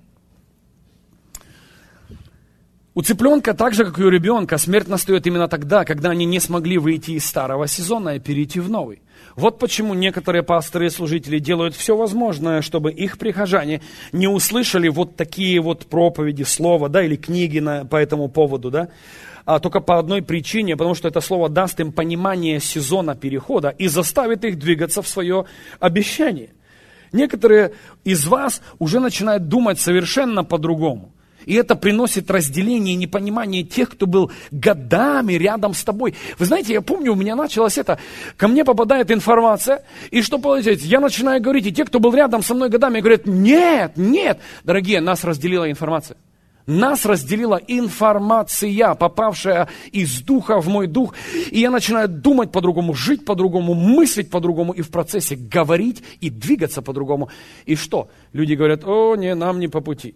у цыпленка, так же, как и у ребенка, смерть настает именно тогда, когда они не смогли выйти из старого сезона и перейти в новый. Вот почему некоторые пасторы и служители делают все возможное, чтобы их прихожане не услышали вот такие вот проповеди, слова, да, или книги на, по этому поводу, да, а только по одной причине, потому что это слово даст им понимание сезона перехода и заставит их двигаться в свое обещание. Некоторые из вас уже начинают думать совершенно по-другому. И это приносит разделение и непонимание тех, кто был годами рядом с тобой. Вы знаете, я помню, у меня началось это, ко мне попадает информация, и что получается? Я начинаю говорить, и те, кто был рядом со мной годами, говорят, нет, нет. Дорогие, нас разделила информация. Нас разделила информация, попавшая из духа в мой дух. И я начинаю думать по-другому, жить по-другому, мыслить по-другому, и в процессе говорить и двигаться по-другому. И что? Люди говорят, о, не, нам не по пути.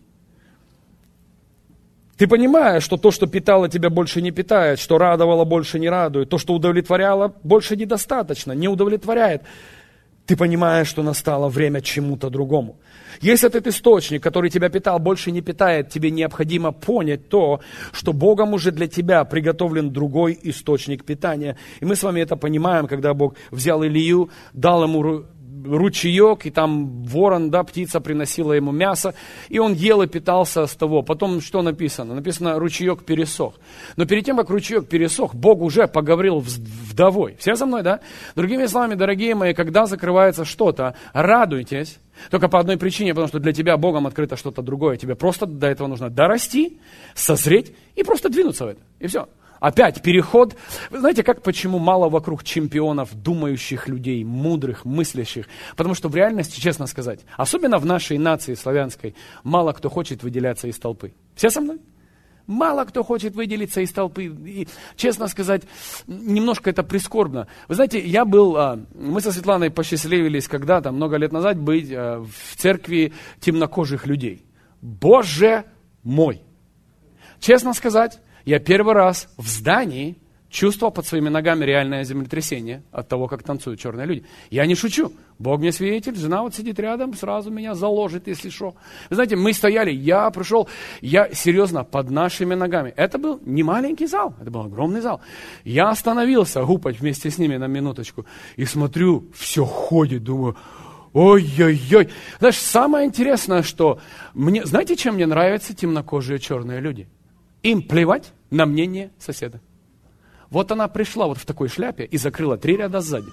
Ты понимаешь, что то, что питало тебя, больше не питает, что радовало, больше не радует, то, что удовлетворяло, больше недостаточно, не удовлетворяет. Ты понимаешь, что настало время чему-то другому. Если этот источник, который тебя питал, больше не питает, тебе необходимо понять то, что Богом уже для тебя приготовлен другой источник питания. И мы с вами это понимаем, когда Бог взял Илью, дал ему ручеек, и там ворон, да, птица приносила ему мясо, и он ел и питался с того. Потом что написано? Написано, ручеек пересох. Но перед тем, как ручеек пересох, Бог уже поговорил с вдовой. Все со мной, да? Другими словами, дорогие мои, когда закрывается что-то, радуйтесь. Только по одной причине, потому что для тебя Богом открыто что-то другое. Тебе просто до этого нужно дорасти, созреть и просто двинуться в это. И все. Опять переход. Вы знаете, как почему мало вокруг чемпионов, думающих людей, мудрых, мыслящих? Потому что в реальности, честно сказать, особенно в нашей нации славянской, мало кто хочет выделяться из толпы. Все со мной? Мало кто хочет выделиться из толпы. И, честно сказать, немножко это прискорбно. Вы знаете, я был, мы со Светланой посчастливились когда-то, много лет назад, быть в церкви темнокожих людей. Боже мой! Честно сказать, я первый раз в здании чувствовал под своими ногами реальное землетрясение от того, как танцуют черные люди. Я не шучу. Бог мне свидетель, жена вот сидит рядом, сразу меня заложит, если что. Вы знаете, мы стояли, я пришел, я серьезно, под нашими ногами. Это был не маленький зал, это был огромный зал. Я остановился гупать вместе с ними на минуточку и смотрю, все ходит, думаю, ой-ой-ой. Знаешь, самое интересное, что мне, знаете, чем мне нравятся темнокожие черные люди? Им плевать на мнение соседа. Вот она пришла вот в такой шляпе и закрыла три ряда сзади.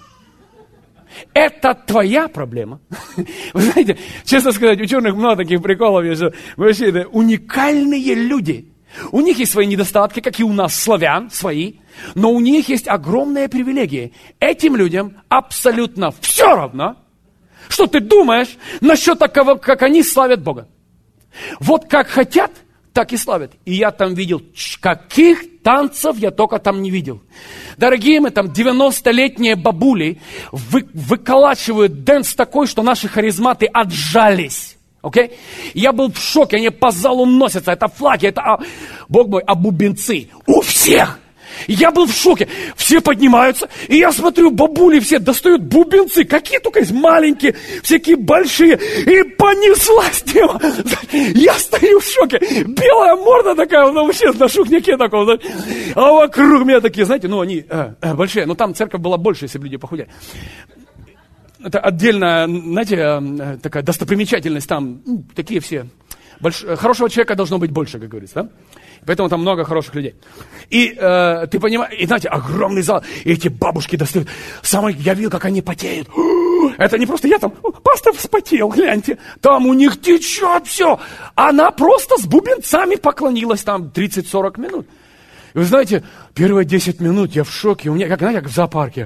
Это твоя проблема. Вы знаете, честно сказать, у черных много таких приколов, что вообще это уникальные люди. У них есть свои недостатки, как и у нас, славян, свои, но у них есть огромные привилегии. Этим людям абсолютно все равно, что ты думаешь насчет того, как они славят Бога. Вот как хотят, так и славят. И я там видел, каких танцев я только там не видел. Дорогие мои, там девяностолетние бабули вы, выколачивают дэнс такой, что наши харизматы отжались. Okay? Я был в шоке, они по залу носятся, это флаги, это, а, Бог мой, а бубенцы у всех. Я был в шоке. Все поднимаются, и я смотрю, бабули все достают бубенцы, какие только есть, маленькие, всякие большие, и понеслась тема. Я стою в шоке. Белая морда такая, ну вообще на шухняке такого, а вокруг меня такие, знаете, ну они э, э, большие, но там церковь была больше, если бы люди похудели. Это отдельная, знаете, э, такая достопримечательность там, ну, такие все. Больш... Хорошего человека должно быть больше, как говорится, да? Поэтому там много хороших людей. И э, ты понимаешь, и знаете, огромный зал, и эти бабушки достают. Самое, я видел, как они потеют. Это не просто я там, пастор вспотел, гляньте. Там у них течет все. Она просто с бубенцами поклонилась там тридцать-сорок минут. И вы знаете, первые десять минут я в шоке. У меня, как, знаете, как в зоопарке.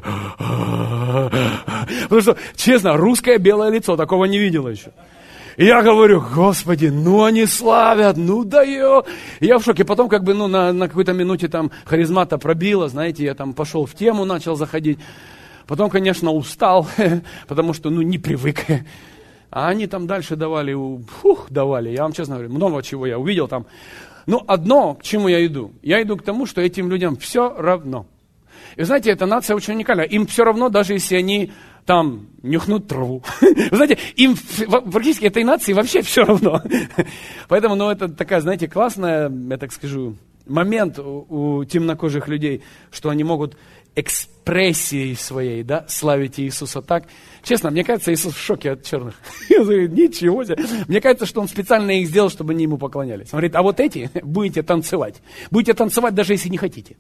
Потому что, честно, русское белое лицо, такого не видела еще. И я говорю, Господи, ну они славят, ну дает. И я в шоке. Потом как бы ну, на, на какой-то минуте там харизмата пробило, знаете, я там пошел в тему, начал заходить. Потом, конечно, устал, потому что ну не привык. А они там дальше давали, фух, давали. Я вам честно говорю, много чего я увидел там. Ну одно, к чему я иду? Я иду к тому, что этим людям все равно. И знаете, эта нация очень уникальна. Им все равно, даже если они там нюхнут траву. Вы знаете, им практически этой нации вообще все равно. Поэтому, ну, это такая, знаете, классная, я так скажу, момент у, у темнокожих людей, что они могут экспрессией своей, да, славить Иисуса так. Честно, мне кажется, Иисус в шоке от черных. Я говорю, ничего себе. Мне кажется, что Он специально их сделал, чтобы они Ему поклонялись. Он говорит, а вот эти будете танцевать. Будете танцевать, даже если не хотите.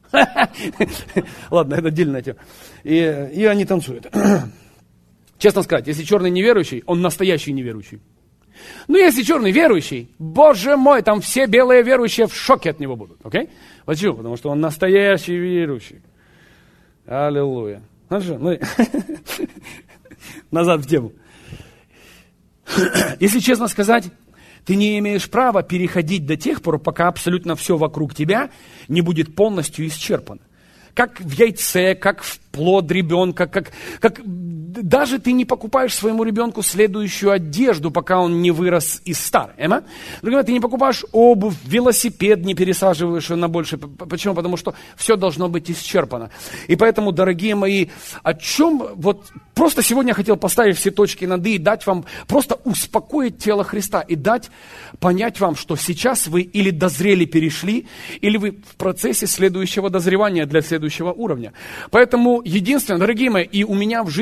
Ладно, это отдельная тема. И, и они танцуют. Честно сказать, если черный неверующий, он настоящий неверующий. Ну, если черный верующий, боже мой, там все белые верующие в шоке от него будут. Окей? Почему? Потому что он настоящий верующий. Аллилуйя. Хорошо, ну, назад в тему. Если честно сказать, ты не имеешь права переходить до тех пор, пока абсолютно все вокруг тебя не будет полностью исчерпано. Как в яйце, как в плод ребенка, как, как даже ты не покупаешь своему ребенку следующую одежду, пока он не вырос и стар. Эма? Ты не покупаешь обувь, велосипед не пересаживаешь на больше. Почему? Потому что все должно быть исчерпано. И поэтому, дорогие мои, о чем вот просто сегодня я хотел поставить все точки над «и» и дать вам, просто успокоить тело Христа и дать понять вам, что сейчас вы или дозрели, перешли, или вы в процессе следующего дозревания для следующего уровня. Поэтому единственное, дорогие мои, и у меня в жизни ничего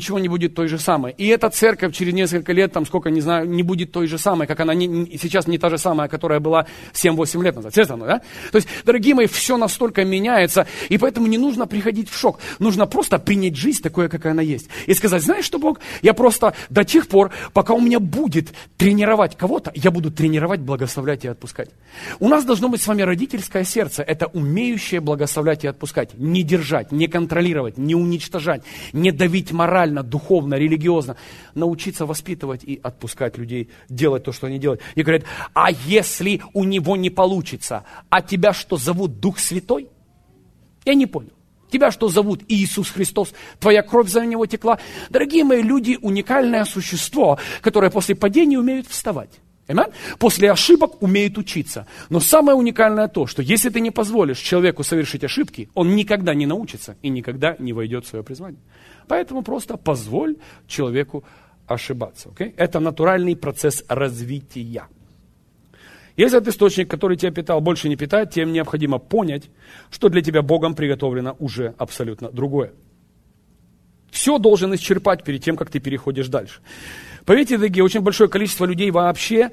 ничего не будет той же самой. И эта церковь через несколько лет, там сколько, не знаю, не будет той же самой, как она не, не, сейчас не та же самая, которая была семь-восемь лет назад. Естественно, да? То есть, дорогие мои, все настолько меняется, и поэтому не нужно приходить в шок. Нужно просто принять жизнь такой, какая она есть. И сказать, знаешь что, Бог, я просто до тех пор, пока у меня будет тренировать кого-то, я буду тренировать, благословлять и отпускать. У нас должно быть с вами родительское сердце. Это умеющее благословлять и отпускать. Не держать, не контролировать, не уничтожать, не давить морально, духовно, религиозно. Научиться воспитывать и отпускать людей, делать то, что они делают. И говорят, а если у него не получится, а тебя что, зовут Дух Святой? Я не понял. Тебя что, зовут Иисус Христос? Твоя кровь за него текла? Дорогие мои, люди уникальное существо, которое после падения умеют вставать. Amen? После ошибок умеет учиться. Но самое уникальное то, что если ты не позволишь человеку совершить ошибки, он никогда не научится и никогда не войдет в свое призвание. Поэтому просто позволь человеку ошибаться. Okay? Это натуральный процесс развития. Если этот источник, который тебя питал, больше не питает, тебе необходимо понять, что для тебя Богом приготовлено уже абсолютно другое. Все должен исчерпать перед тем, как ты переходишь дальше. Поверьте, дорогие, очень большое количество людей вообще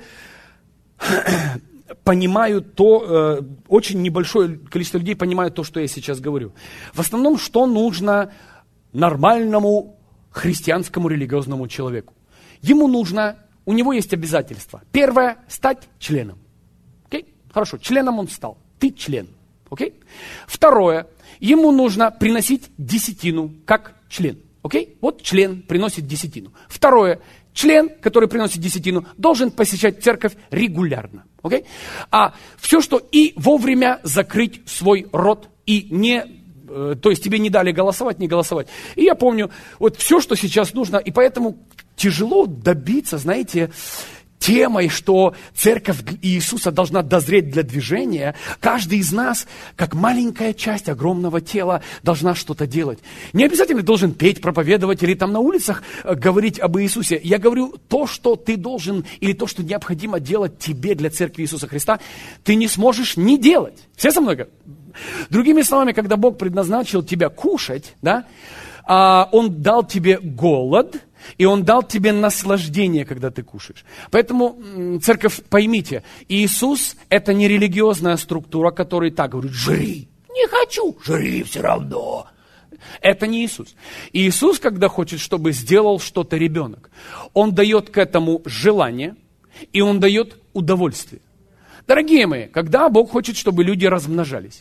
понимают то, э, очень небольшое количество людей понимают то, что я сейчас говорю. В основном, что нужно нормальному христианскому религиозному человеку? Ему нужно, у него есть обязательства. Первое, стать членом. Окей? Хорошо, членом он стал. Ты член. Окей? Второе, ему нужно приносить десятину как член. Окей? Вот член приносит десятину. Второе, член, который приносит десятину, должен посещать церковь регулярно. Окей? А все, что и вовремя закрыть свой рот, и не, э, то есть тебе не дали голосовать, не голосовать. И я помню, вот все, что сейчас нужно, и поэтому тяжело добиться, знаете, темой, что церковь Иисуса должна дозреть для движения, каждый из нас, как маленькая часть огромного тела, должна что-то делать. Не обязательно должен петь, проповедовать или там на улицах говорить об Иисусе. Я говорю, то, что ты должен, или то, что необходимо делать тебе для церкви Иисуса Христа, ты не сможешь не делать. Все со мной? Другими словами, когда Бог предназначил тебя кушать, да, Он дал тебе голод, и Он дал тебе наслаждение, когда ты кушаешь. Поэтому, церковь, поймите, Иисус – это не религиозная структура, которая так говорит, жри, не хочу, жри все равно. Это не Иисус. Иисус, когда хочет, чтобы сделал что-то ребенок, Он дает к этому желание, и Он дает удовольствие. Дорогие мои, когда Бог хочет, чтобы люди размножались,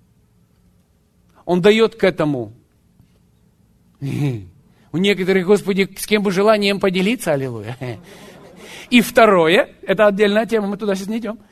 Он дает к этому... У некоторых, Господи, с кем бы желанием поделиться, аллилуйя. И второе, это отдельная тема, мы туда сейчас не идем.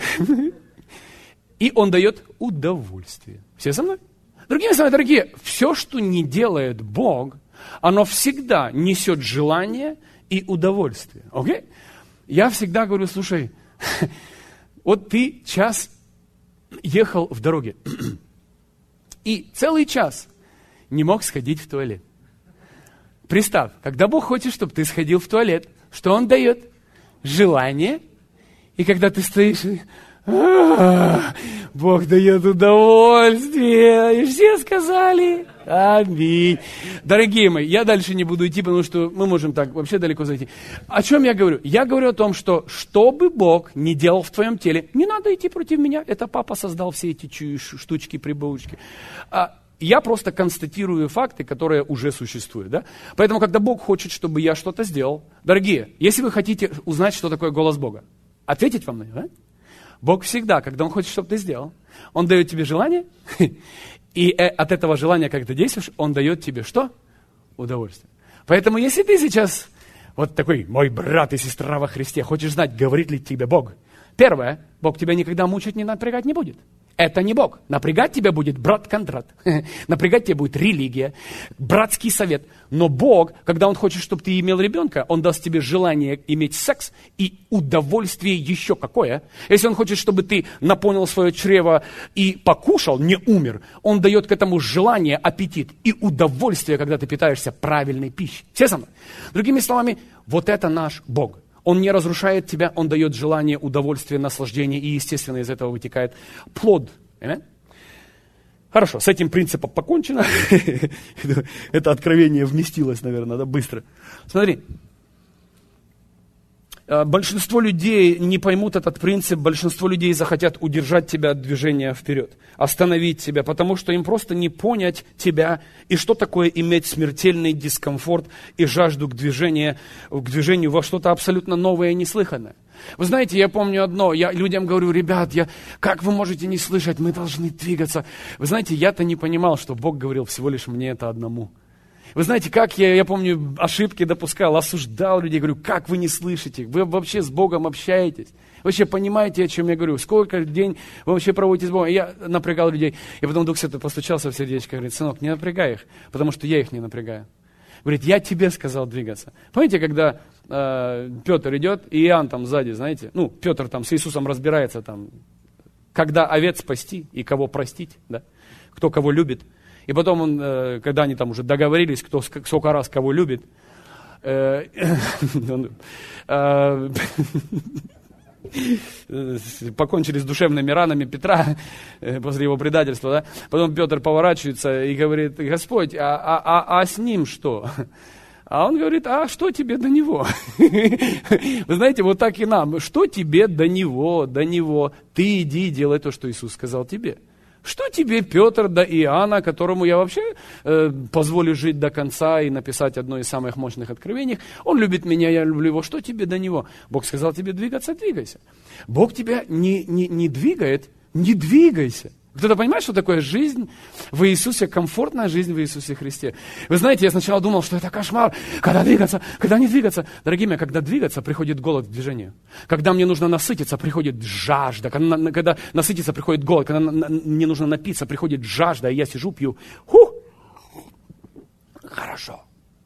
И Он дает удовольствие. Все со мной? Другими словами, дорогие, все, что не делает Бог, оно всегда несет желание и удовольствие. Окей? Я всегда говорю, слушай, вот ты час ехал в дороге, и целый час не мог сходить в туалет. Представь, когда Бог хочет, чтобы ты сходил в туалет, что Он дает? Желание. И когда ты стоишь, Бог дает удовольствие. И все сказали аминь. Дорогие мои, я дальше не буду идти, потому что мы можем так вообще далеко зайти. О чем я говорю? Я говорю о том, что что бы Бог ни делал в твоем теле, не надо идти против меня. Это папа создал все эти штучки, прибаучки. Я просто констатирую факты, которые уже существуют. Да? Поэтому, когда Бог хочет, чтобы я что-то сделал, дорогие, если вы хотите узнать, что такое голос Бога, ответить вам на него, да? Бог всегда, когда Он хочет, чтобы ты сделал, Он дает тебе желание, и от этого желания, как ты действуешь, Он дает тебе что? Удовольствие. Поэтому, если ты сейчас вот такой, мой брат и сестра во Христе, хочешь знать, говорит ли тебе Бог, первое, Бог тебя никогда мучить, не напрягать не будет. Это не Бог. Напрягать тебя будет брат Кондрат. Напрягать тебя будет религия, братский совет. Но Бог, когда Он хочет, чтобы ты имел ребенка, Он даст тебе желание иметь секс и удовольствие еще какое. Если Он хочет, чтобы ты наполнил свое чрево и покушал, не умер, Он дает к этому желание, аппетит и удовольствие, когда ты питаешься правильной пищей. Все со мной? Другими словами, вот это наш Бог. Он не разрушает тебя, Он дает желание, удовольствие, наслаждение, и, естественно, из этого вытекает плод. Amen? Хорошо, с этим принципом покончено. Это откровение вместилось, наверное, да, быстро. Смотри. Большинство людей не поймут этот принцип, большинство людей захотят удержать тебя от движения вперед, остановить тебя, потому что им просто не понять тебя и что такое иметь смертельный дискомфорт и жажду к движению, к движению во что-то абсолютно новое и неслыханное. Вы знаете, я помню одно, я людям говорю: ребят, я, как вы можете не слышать, мы должны двигаться. Вы знаете, я-то не понимал, что Бог говорил всего лишь мне это одному. Вы знаете, как я, я помню, ошибки допускал, осуждал людей, говорю: как вы не слышите, вы вообще с Богом общаетесь, вообще понимаете, о чем я говорю, сколько день вы вообще проводите с Богом. И я напрягал людей, и потом Дух Святой постучался в сердечко, говорит: сынок, не напрягай их, потому что я их не напрягаю. Говорит: я тебе сказал двигаться. Помните, когда э, Петр идет, и Иоанн там сзади, знаете, ну, Петр там с Иисусом разбирается, там, когда овец спасти и кого простить, да, кто кого любит. И потом, он, когда они там уже договорились, кто сколько раз кого любит, покончили с душевными ранами Петра после его предательства. Да? Потом Петр поворачивается и говорит: Господь, а, а, а, а с ним что? А он говорит: а что тебе до него? Вы знаете, вот так и нам. Что тебе до него, до него? Ты иди и делай то, что Иисус сказал тебе. Что тебе Петр да Иоанна, которому я вообще э, позволю жить до конца и написать одно из самых мощных откровений? Он любит меня, я люблю его. Что тебе до него? Бог сказал тебе двигаться, двигайся. Бог тебя не, не, не двигает, не двигайся. Кто-то понимает, что такое жизнь в Иисусе, комфортная жизнь в Иисусе Христе? Вы знаете, я сначала думал, что это кошмар, когда двигаться, когда не двигаться. Дорогие мои, когда двигаться, приходит голод к движению. Когда мне нужно насытиться, приходит жажда. Когда, когда насытиться, приходит голод. Когда на, на, мне нужно напиться, приходит жажда, и я сижу, пью. Ху! Хорошо.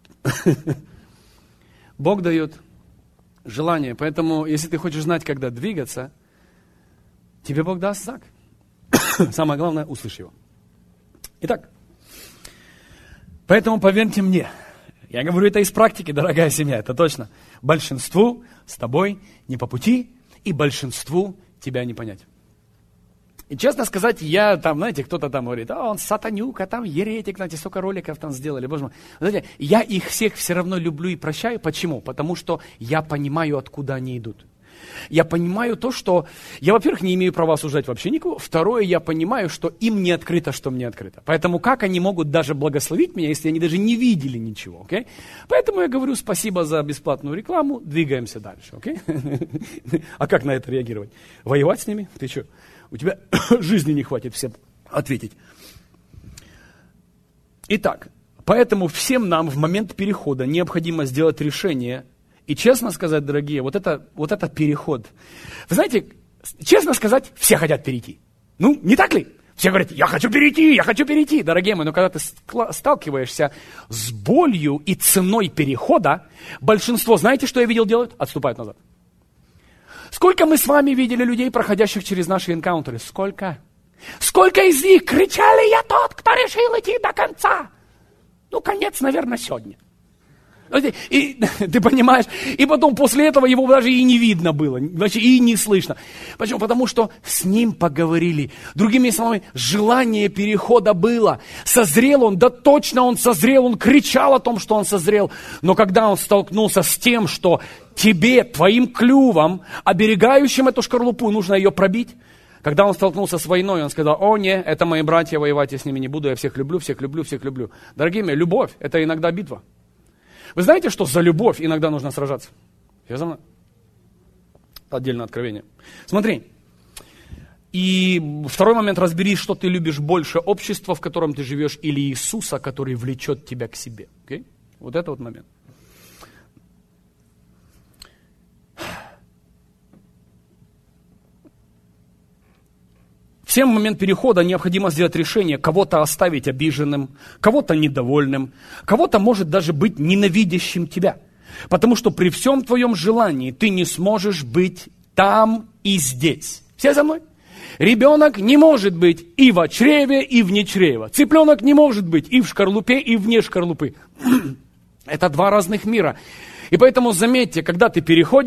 Бог дает желание. Поэтому, если ты хочешь знать, когда двигаться, тебе Бог даст знак. Самое главное, услышь его. Итак, поэтому поверьте мне, я говорю это из практики, дорогая семья, это точно. Большинству с тобой не по пути, и большинству тебя не понять. И честно сказать, я там, знаете, кто-то там говорит: а он сатанюка, там еретик, знаете, столько роликов там сделали, боже мой. Знаете, я их всех все равно люблю и прощаю. Почему? Потому что я понимаю, откуда они идут. Я понимаю то, что я, во-первых, не имею права осуждать вообще никого. Второе, я понимаю, что им не открыто, что мне открыто. Поэтому как они могут даже благословить меня, если они даже не видели ничего, окей? Поэтому я говорю: спасибо за бесплатную рекламу, двигаемся дальше, окей? А как на это реагировать? Воевать с ними? Ты что? У тебя жизни не хватит всем ответить. Итак, поэтому всем нам в момент перехода необходимо сделать решение. И честно сказать, дорогие, вот это, вот это переход. Вы знаете, честно сказать, все хотят перейти. Ну, не так ли? Все говорят: я хочу перейти, я хочу перейти. Дорогие мои, но когда ты сталкиваешься с болью и ценой перехода, большинство, знаете, что я видел делают? Отступают назад. Сколько мы с вами видели людей, проходящих через наши энкаунтеры? Сколько? Сколько из них кричали: я тот, кто решил идти до конца? Ну, конец, наверное, сегодня. И ты понимаешь, и потом после этого его даже и не видно было, вообще и не слышно. Почему? Потому что с ним поговорили. Другими словами, желание перехода было. Созрел он, да точно он созрел, он кричал о том, что он созрел. Но когда он столкнулся с тем, что тебе, твоим клювом, оберегающим эту шкарлупу, нужно ее пробить, когда он столкнулся с войной, он сказал: о, не, это мои братья, воевать я с ними не буду, я всех люблю, всех люблю, всех люблю. Дорогие мои, любовь – это иногда битва. Вы знаете, что за любовь иногда нужно сражаться? Я за мной. Отдельное откровение. Смотри. И второй момент: разберись, что ты любишь больше: общество, в котором ты живешь, или Иисуса, который влечет тебя к себе. Okay? Вот это вот момент. Всем в момент перехода необходимо сделать решение: кого-то оставить обиженным, кого-то недовольным, кого-то, может, даже быть ненавидящим тебя. Потому что при всем твоем желании ты не сможешь быть там и здесь. Все за мной? Ребенок не может быть и в чреве, и вне чрева. Цыпленок не может быть и в шкарлупе, и вне шкарлупы. Это два разных мира. И поэтому заметьте, когда ты переходишь,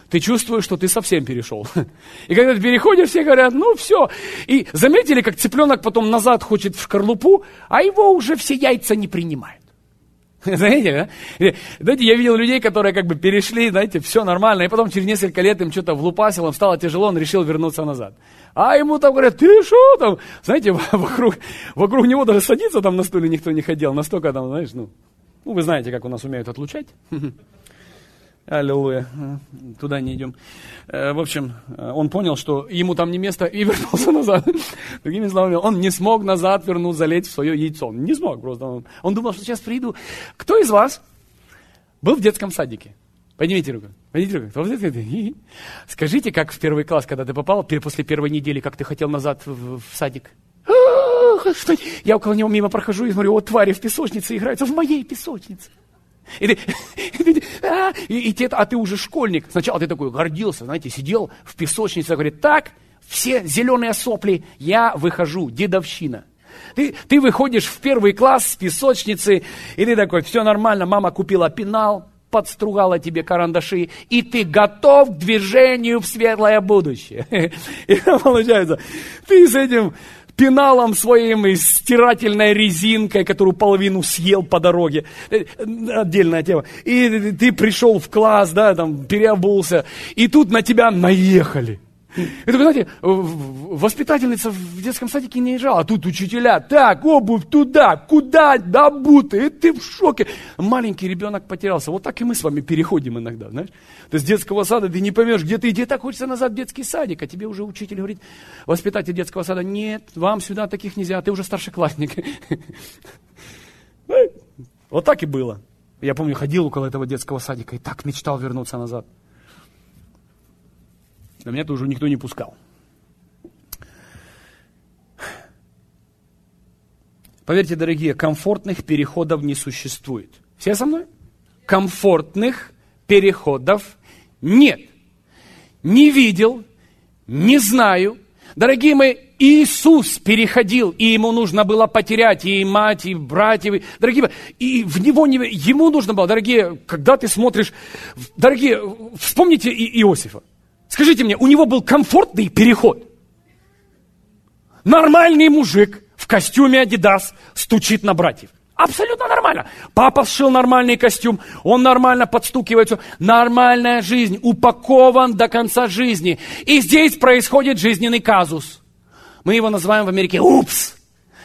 ты чувствуешь, что ты совсем перешел. И когда ты переходишь, все говорят, ну все. И заметили, как цыпленок потом назад хочет в шкарлупу, а его уже все яйца не принимают. Знаете, да? Знаете, я видел людей, которые как бы перешли, знаете, все нормально, и потом через несколько лет им что-то влупасило, им стало тяжело, он решил вернуться назад. А ему там говорят, ты что там? Знаете, вокруг, вокруг него даже садиться там на стуле никто не ходил, настолько там, знаешь, ну, ну вы знаете, как у нас умеют отлучать. Аллилуйя, туда не идем. В общем, он понял, что ему там не место, и вернулся назад. Другими словами, он не смог назад вернуть, залезть в свое яйцо. Он не смог просто. Он, он думал, что сейчас приду. Кто из вас был в детском садике? Поднимите руку. Поднимите руку. Кто в детском садике? Скажите, как в первый класс, когда ты попал, после первой недели, как ты хотел назад в, в садик? Господи, я около него мимо прохожу и смотрю, вот твари в песочнице играются, в моей песочнице. И ты, и, ты, а, и, и те, а ты уже школьник. Сначала ты такой гордился, знаете, сидел в песочнице, говорит, так, все зеленые сопли, я выхожу, дедовщина. Ты, ты выходишь в первый класс с песочницы, и ты такой, все нормально, мама купила пенал, подстругала тебе карандаши, и ты готов к движению в светлое будущее. И получается, ты с этим пеналом своим и стирательной резинкой, которую половину съел по дороге. Отдельная тема. И ты пришел в класс, да, там, переобулся, и тут на тебя наехали. Это, вы знаете, воспитательница в детском садике не езжала, а тут учителя, так, обувь туда, куда, добуты, и ты в шоке. Маленький ребенок потерялся. Вот так и мы с вами переходим иногда, знаешь. Ты с детского сада, ты не поймешь, где ты, где так хочется назад в детский садик, а тебе уже учитель говорит, воспитатель детского сада, нет, вам сюда таких нельзя, ты уже старшеклассник. Вот так и было. Я помню, ходил около этого детского садика и так мечтал вернуться назад. Но меня-то уже никто не пускал. Поверьте, дорогие, комфортных переходов не существует. Все со мной? Комфортных переходов нет. Не видел, не знаю. Дорогие мои, Иисус переходил, и ему нужно было потерять и мать, и братьев. Дорогие, и в него не, ему нужно было, дорогие, когда ты смотришь, дорогие, вспомните И- Иосифа. Скажите мне, у него был комфортный переход? Нормальный мужик в костюме Adidas стучит на братьев. Абсолютно нормально. Папа сшил нормальный костюм, он нормально подстукивается. Нормальная жизнь, упакован до конца жизни. И здесь происходит жизненный казус. Мы его называем в Америке «упс».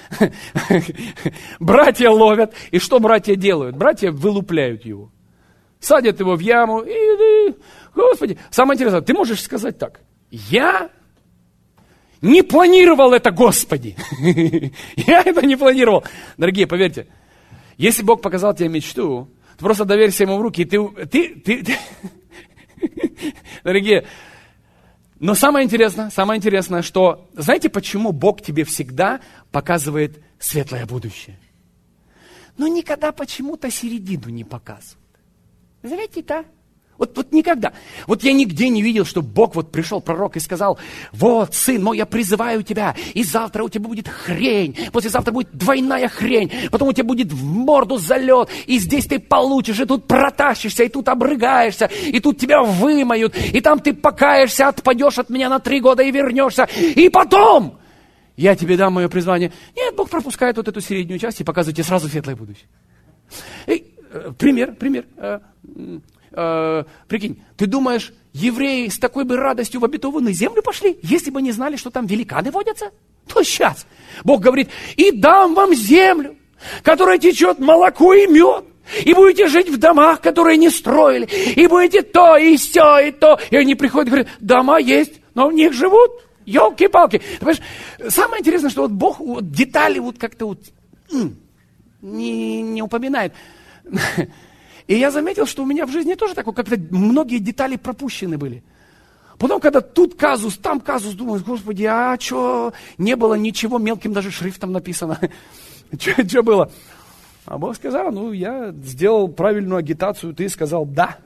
Братья ловят. И что братья делают? Братья вылупляют его. Садят его в яму. И, Господи, самое интересное, ты можешь сказать так. Я не планировал это, Господи. Я это не планировал. Дорогие, поверьте, если Бог показал тебе мечту, ты просто доверься ему в руки, и ты, ты, ты, ты... Дорогие, но самое интересное, самое интересное, что, знаете, почему Бог тебе всегда показывает светлое будущее? Но никогда почему-то середину не показывает. Знаете, да? Вот, вот никогда. Вот я нигде не видел, что Бог вот пришел, пророк, и сказал, вот, сын мой, я призываю тебя, и завтра у тебя будет хрень, послезавтра будет двойная хрень, потом у тебя будет в морду залет, и здесь ты получишь, и тут протащишься, и тут обрыгаешься, и тут тебя вымоют, и там ты покаешься, отпадешь от меня на три года и вернешься, и потом я тебе дам мое призвание. Нет, Бог пропускает вот эту среднюю часть и показывает тебе сразу светлое будущее. И, э, пример, пример. Э, Э, прикинь, ты думаешь, евреи с такой бы радостью в обетованную землю пошли, если бы не знали, что там великаны водятся? То сейчас Бог говорит, и дам вам землю, которая течет молоко и мед, и будете жить в домах, которые не строили, и будете то, и сё, и то. И они приходят и говорят, дома есть, но в них живут, елки-палки. Самое интересное, что вот Бог вот детали вот как-то вот не, не упоминает. И я заметил, что у меня в жизни тоже такое, как-то многие детали пропущены были. Потом, когда тут казус, там казус, думаю, Господи, а что, не было ничего мелким даже шрифтом написано. Что было? А Бог сказал, ну, я сделал правильную агитацию, ты сказал «да».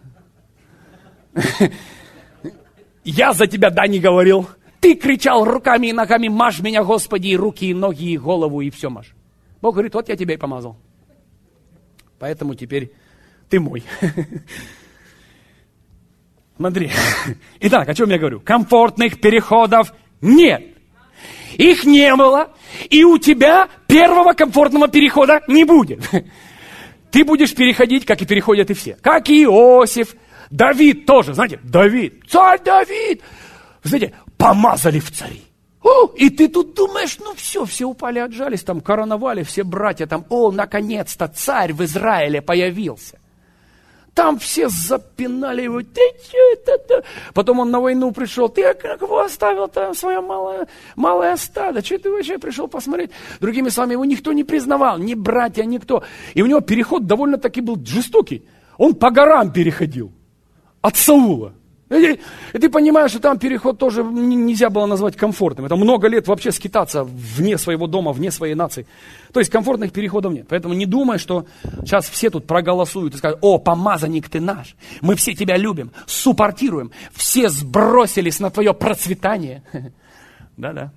Я за тебя «да» не говорил. Ты кричал руками и ногами, мажь меня, Господи, и руки, и ноги, и голову, и все мажь. Бог говорит, вот я тебя и помазал. Поэтому теперь... Ты мой. Смотри. Итак, о чем я говорю? Комфортных переходов нет. Их не было, и у тебя первого комфортного перехода не будет. Ты будешь переходить, как и переходят и все. Как и Иосиф, Давид тоже. Знаете, Давид, царь Давид. Вы знаете, помазали в цари. О, и ты тут думаешь, ну все, все упали, отжались, там короновали, все братья там, о, наконец-то царь в Израиле появился. Там все запинали его, ты что это? Потом он на войну пришел, ты кого оставил там свое малое, малое стадо? Что ты вообще пришел посмотреть? Другими словами, его никто не признавал, ни братья, никто. И у него переход довольно-таки был жестокий. Он по горам переходил от Саула. И, и ты понимаешь, что там переход тоже нельзя было назвать комфортным. Это много лет вообще скитаться вне своего дома, вне своей нации. То есть комфортных переходов нет. Поэтому не думай, что сейчас все тут проголосуют и скажут, о, помазанник ты наш, мы все тебя любим, суппортируем, все сбросились на твое процветание. Да-да.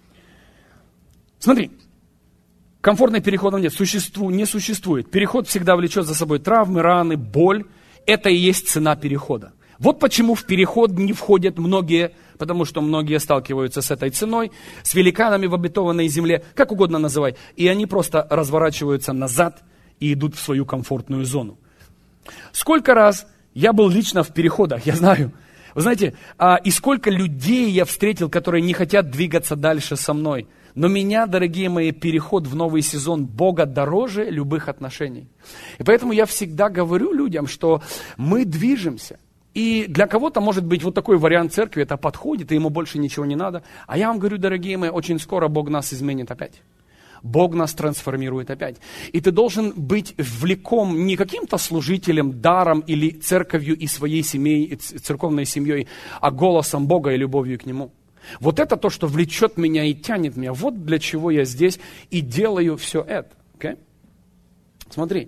Смотри, комфортных переходов нет, существу, не существует. Переход всегда влечет за собой травмы, раны, боль. Это и есть цена перехода. Вот почему в переход не входят многие, потому что многие сталкиваются с этой ценой, с великанами в обетованной земле, как угодно называй, и они просто разворачиваются назад и идут в свою комфортную зону. Сколько раз я был лично в переходах, я знаю. Вы знаете, а, и сколько людей я встретил, которые не хотят двигаться дальше со мной. Но меня, дорогие мои, переход в новый сезон Бога дороже любых отношений. И поэтому я всегда говорю людям, что мы движемся. И для кого-то, может быть, вот такой вариант церкви, это подходит, и ему больше ничего не надо. А я вам говорю, дорогие мои, очень скоро Бог нас изменит опять. Бог нас трансформирует опять. И ты должен быть влеком не каким-то служителем, даром или церковью и своей семьей, церковной семьей, а голосом Бога и любовью к Нему. Вот это то, что влечет меня и тянет меня. Вот для чего я здесь и делаю все это. Okay? Смотри.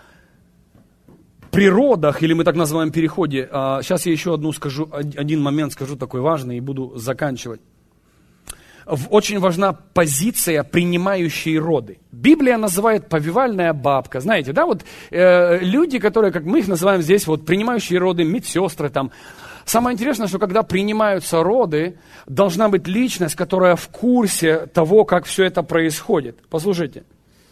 В природах, или мы так называем переходе, а, сейчас я еще одну скажу, один момент скажу такой важный и буду заканчивать. Очень важна позиция принимающей роды. Библия называет повивальная бабка. Знаете, да, вот э, люди, которые, как мы их называем здесь, вот принимающие роды, медсестры там. Самое интересное, что когда принимаются роды, должна быть личность, которая в курсе того, как все это происходит. Послушайте.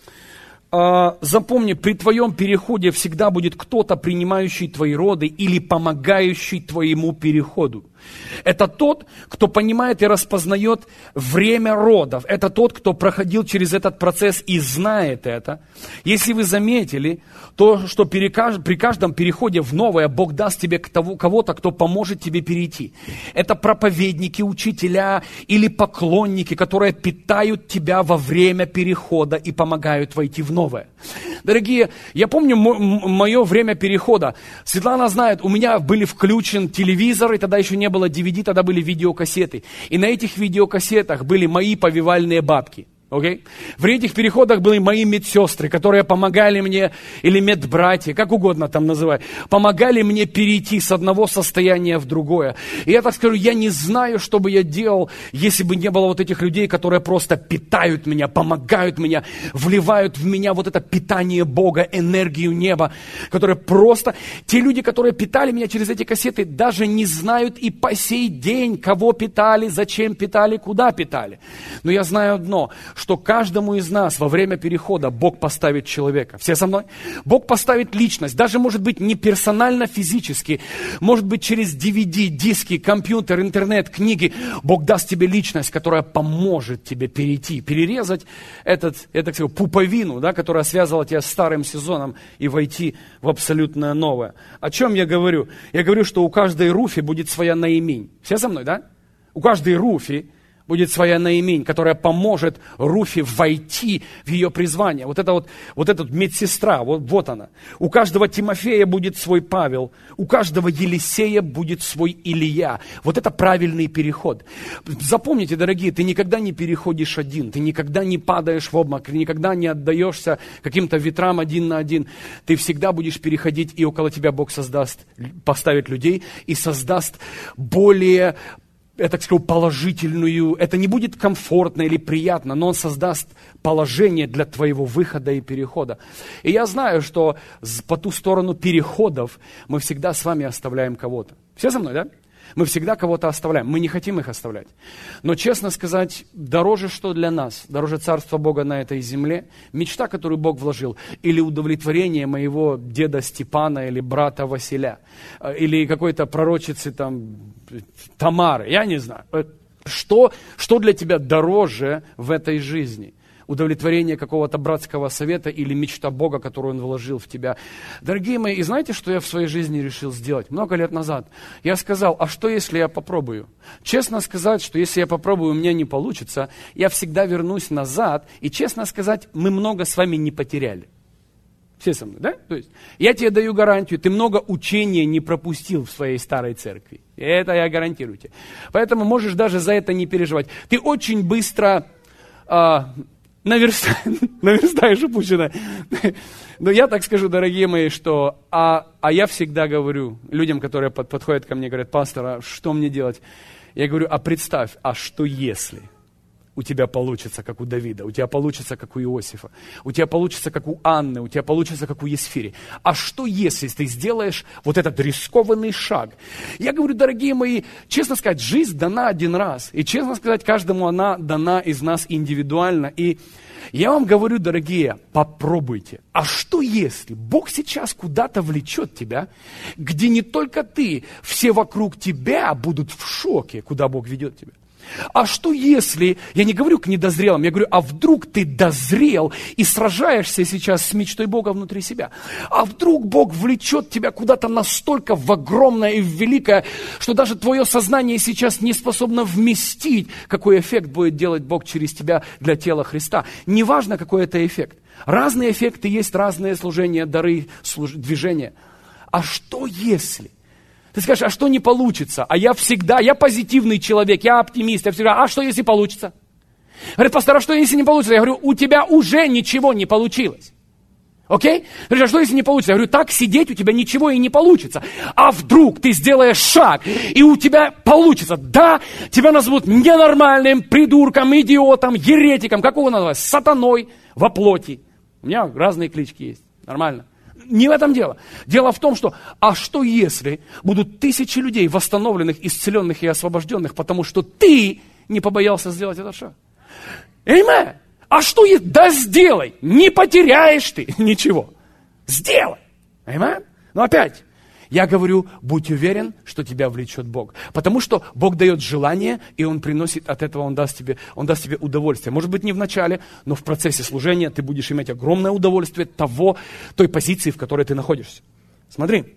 Запомни, при твоем переходе всегда будет кто-то, принимающий твои роды или помогающий твоему переходу. Это тот, кто понимает и распознает время родов. Это тот, кто проходил через этот процесс и знает это. Если вы заметили, то, что при каждом переходе в новое Бог даст тебе кого-то, кто поможет тебе перейти. Это проповедники, учителя или поклонники, которые питают тебя во время перехода и помогают войти в новое. Дорогие, я помню мое время перехода. Светлана знает, у меня были включен телевизор, и тогда еще не было ди ви ди, тогда были видеокассеты. И на этих видеокассетах были мои повивальные бабки. Okay? В этих переходах были мои медсестры, которые помогали мне, или медбратья, как угодно там называй, помогали мне перейти с одного состояния в другое. И я так скажу, я не знаю, что бы я делал, если бы не было вот этих людей, которые просто питают меня, помогают меня, вливают в меня вот это питание Бога, энергию неба, которые просто... Те люди, которые питали меня через эти кассеты, даже не знают и по сей день, кого питали, зачем питали, куда питали. Но я знаю одно, что каждому из нас во время перехода Бог поставит человека. Все со мной? Бог поставит личность, даже может быть не персонально, физически, может быть через ди ви ди, диски, компьютер, интернет, книги. Бог даст тебе личность, которая поможет тебе перейти, перерезать этот, это, так пуповину, да, которая связывала тебя с старым сезоном и войти в абсолютное новое. О чем я говорю? Я говорю, что у каждой Руфи будет своя Наимень. Все со мной, да? У каждой Руфи будет своя Наимень, которая поможет Руфи войти в ее призвание. Вот это вот, вот эта вот медсестра, вот, вот она. У каждого Тимофея будет свой Павел, у каждого Елисея будет свой Илия. Вот это правильный переход. Запомните, дорогие, ты никогда не переходишь один, ты никогда не падаешь в обморок, ты никогда не отдаешься каким-то ветрам один на один. Ты всегда будешь переходить, и около тебя Бог создаст, поставит людей и создаст более я так скажу, положительную, это не будет комфортно или приятно, но Он создаст положение для твоего выхода и перехода. И я знаю, что по ту сторону переходов мы всегда с вами оставляем кого-то. Все со мной, да? Мы всегда кого-то оставляем, мы не хотим их оставлять. Но, честно сказать, дороже что для нас? Дороже Царство Бога на этой земле, мечта, которую Бог вложил, или удовлетворение моего деда Степана или брата Василя, или какой-то пророчицы там Тамары, я не знаю. Что, что для тебя дороже в этой жизни? Удовлетворение какого-то братского совета или мечта Бога, которую Он вложил в тебя. Дорогие мои, и знаете, что я в своей жизни решил сделать? Много лет назад. Я сказал, а что, если я попробую? Честно сказать, что если я попробую, у меня не получится, я всегда вернусь назад. И честно сказать, мы много с вами не потеряли. Все со мной, да? То есть, я тебе даю гарантию, ты много учения не пропустил в своей старой церкви. Это я гарантирую тебе. Поэтому можешь даже за это не переживать. Ты очень быстро... А, Наверстаешь, наверстаешь упущенное. Но я так скажу, дорогие мои, что, а, а я всегда говорю людям, которые под, подходят ко мне, говорят, пастор, а что мне делать? Я говорю, а представь, а что если у тебя получится, как у Давида, у тебя получится, как у Иосифа, у тебя получится, как у Анны, у тебя получится, как у Есфири. А что если ты сделаешь вот этот рискованный шаг? Я говорю, дорогие мои, честно сказать, жизнь дана один раз. И честно сказать, каждому она дана из нас индивидуально. И я вам говорю, дорогие, попробуйте. А что если Бог сейчас куда-то влечет тебя, где не только ты, все вокруг тебя будут в шоке, куда Бог ведет тебя? А что если, я не говорю к недозрелым, я говорю, а вдруг ты дозрел и сражаешься сейчас с мечтой Бога внутри себя? А вдруг Бог влечет тебя куда-то настолько в огромное и в великое, что даже твое сознание сейчас не способно вместить, какой эффект будет делать Бог через тебя для тела Христа. Неважно, какой это эффект. Разные эффекты есть, разные служения, дары, служ... движения. А что если... Ты скажешь, а что не получится? А я всегда, я позитивный человек, я оптимист, я всегда, а что если получится? Говорит, пастор, а что если не получится? Я говорю, у тебя уже ничего не получилось. Окей? Говорит, а что если не получится? Я говорю, так сидеть у тебя ничего и не получится. А вдруг ты сделаешь шаг, и у тебя получится. Да, тебя назовут ненормальным, придурком, идиотом, еретиком, как его называют? Сатаной во плоти. У меня разные клички есть, нормально. Не в этом дело. Дело в том, что, а что если будут тысячи людей восстановленных, исцеленных и освобожденных, потому что ты не побоялся сделать этот шаг? Аминь. А что если? Да сделай. Не потеряешь ты ничего. Сделай. Аминь. Но опять, я говорю, будь уверен, что тебя влечет Бог. Потому что Бог дает желание, и Он приносит от этого, Он даст тебе, Он даст тебе удовольствие. Может быть, не в начале, но в процессе служения ты будешь иметь огромное удовольствие того, той позиции, в которой ты находишься. Смотри.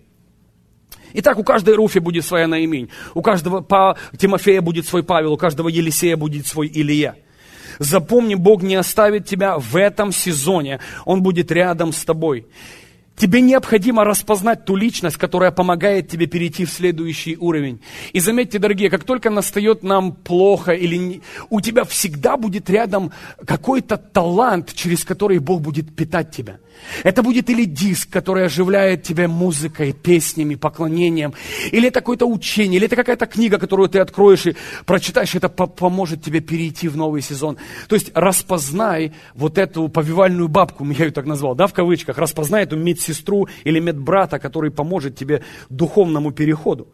Итак, у каждой Руфи будет своя Наимень, у каждого по Тимофея будет свой Павел, у каждого Елисея будет свой Илия. Запомни, Бог не оставит тебя в этом сезоне, Он будет рядом с тобой. Тебе необходимо распознать ту личность, которая помогает тебе перейти в следующий уровень. И заметьте, дорогие, как только настает нам плохо, или не, у тебя всегда будет рядом какой-то талант, через который Бог будет питать тебя. Это будет или диск, который оживляет тебя музыкой, песнями, поклонением, или это какое-то учение, или это какая-то книга, которую ты откроешь и прочитаешь, это по- поможет тебе перейти в новый сезон. То есть распознай вот эту повивальную бабку, я ее так назвал, да, в кавычках, распознай эту медсестру или медбрата, который поможет тебе духовному переходу.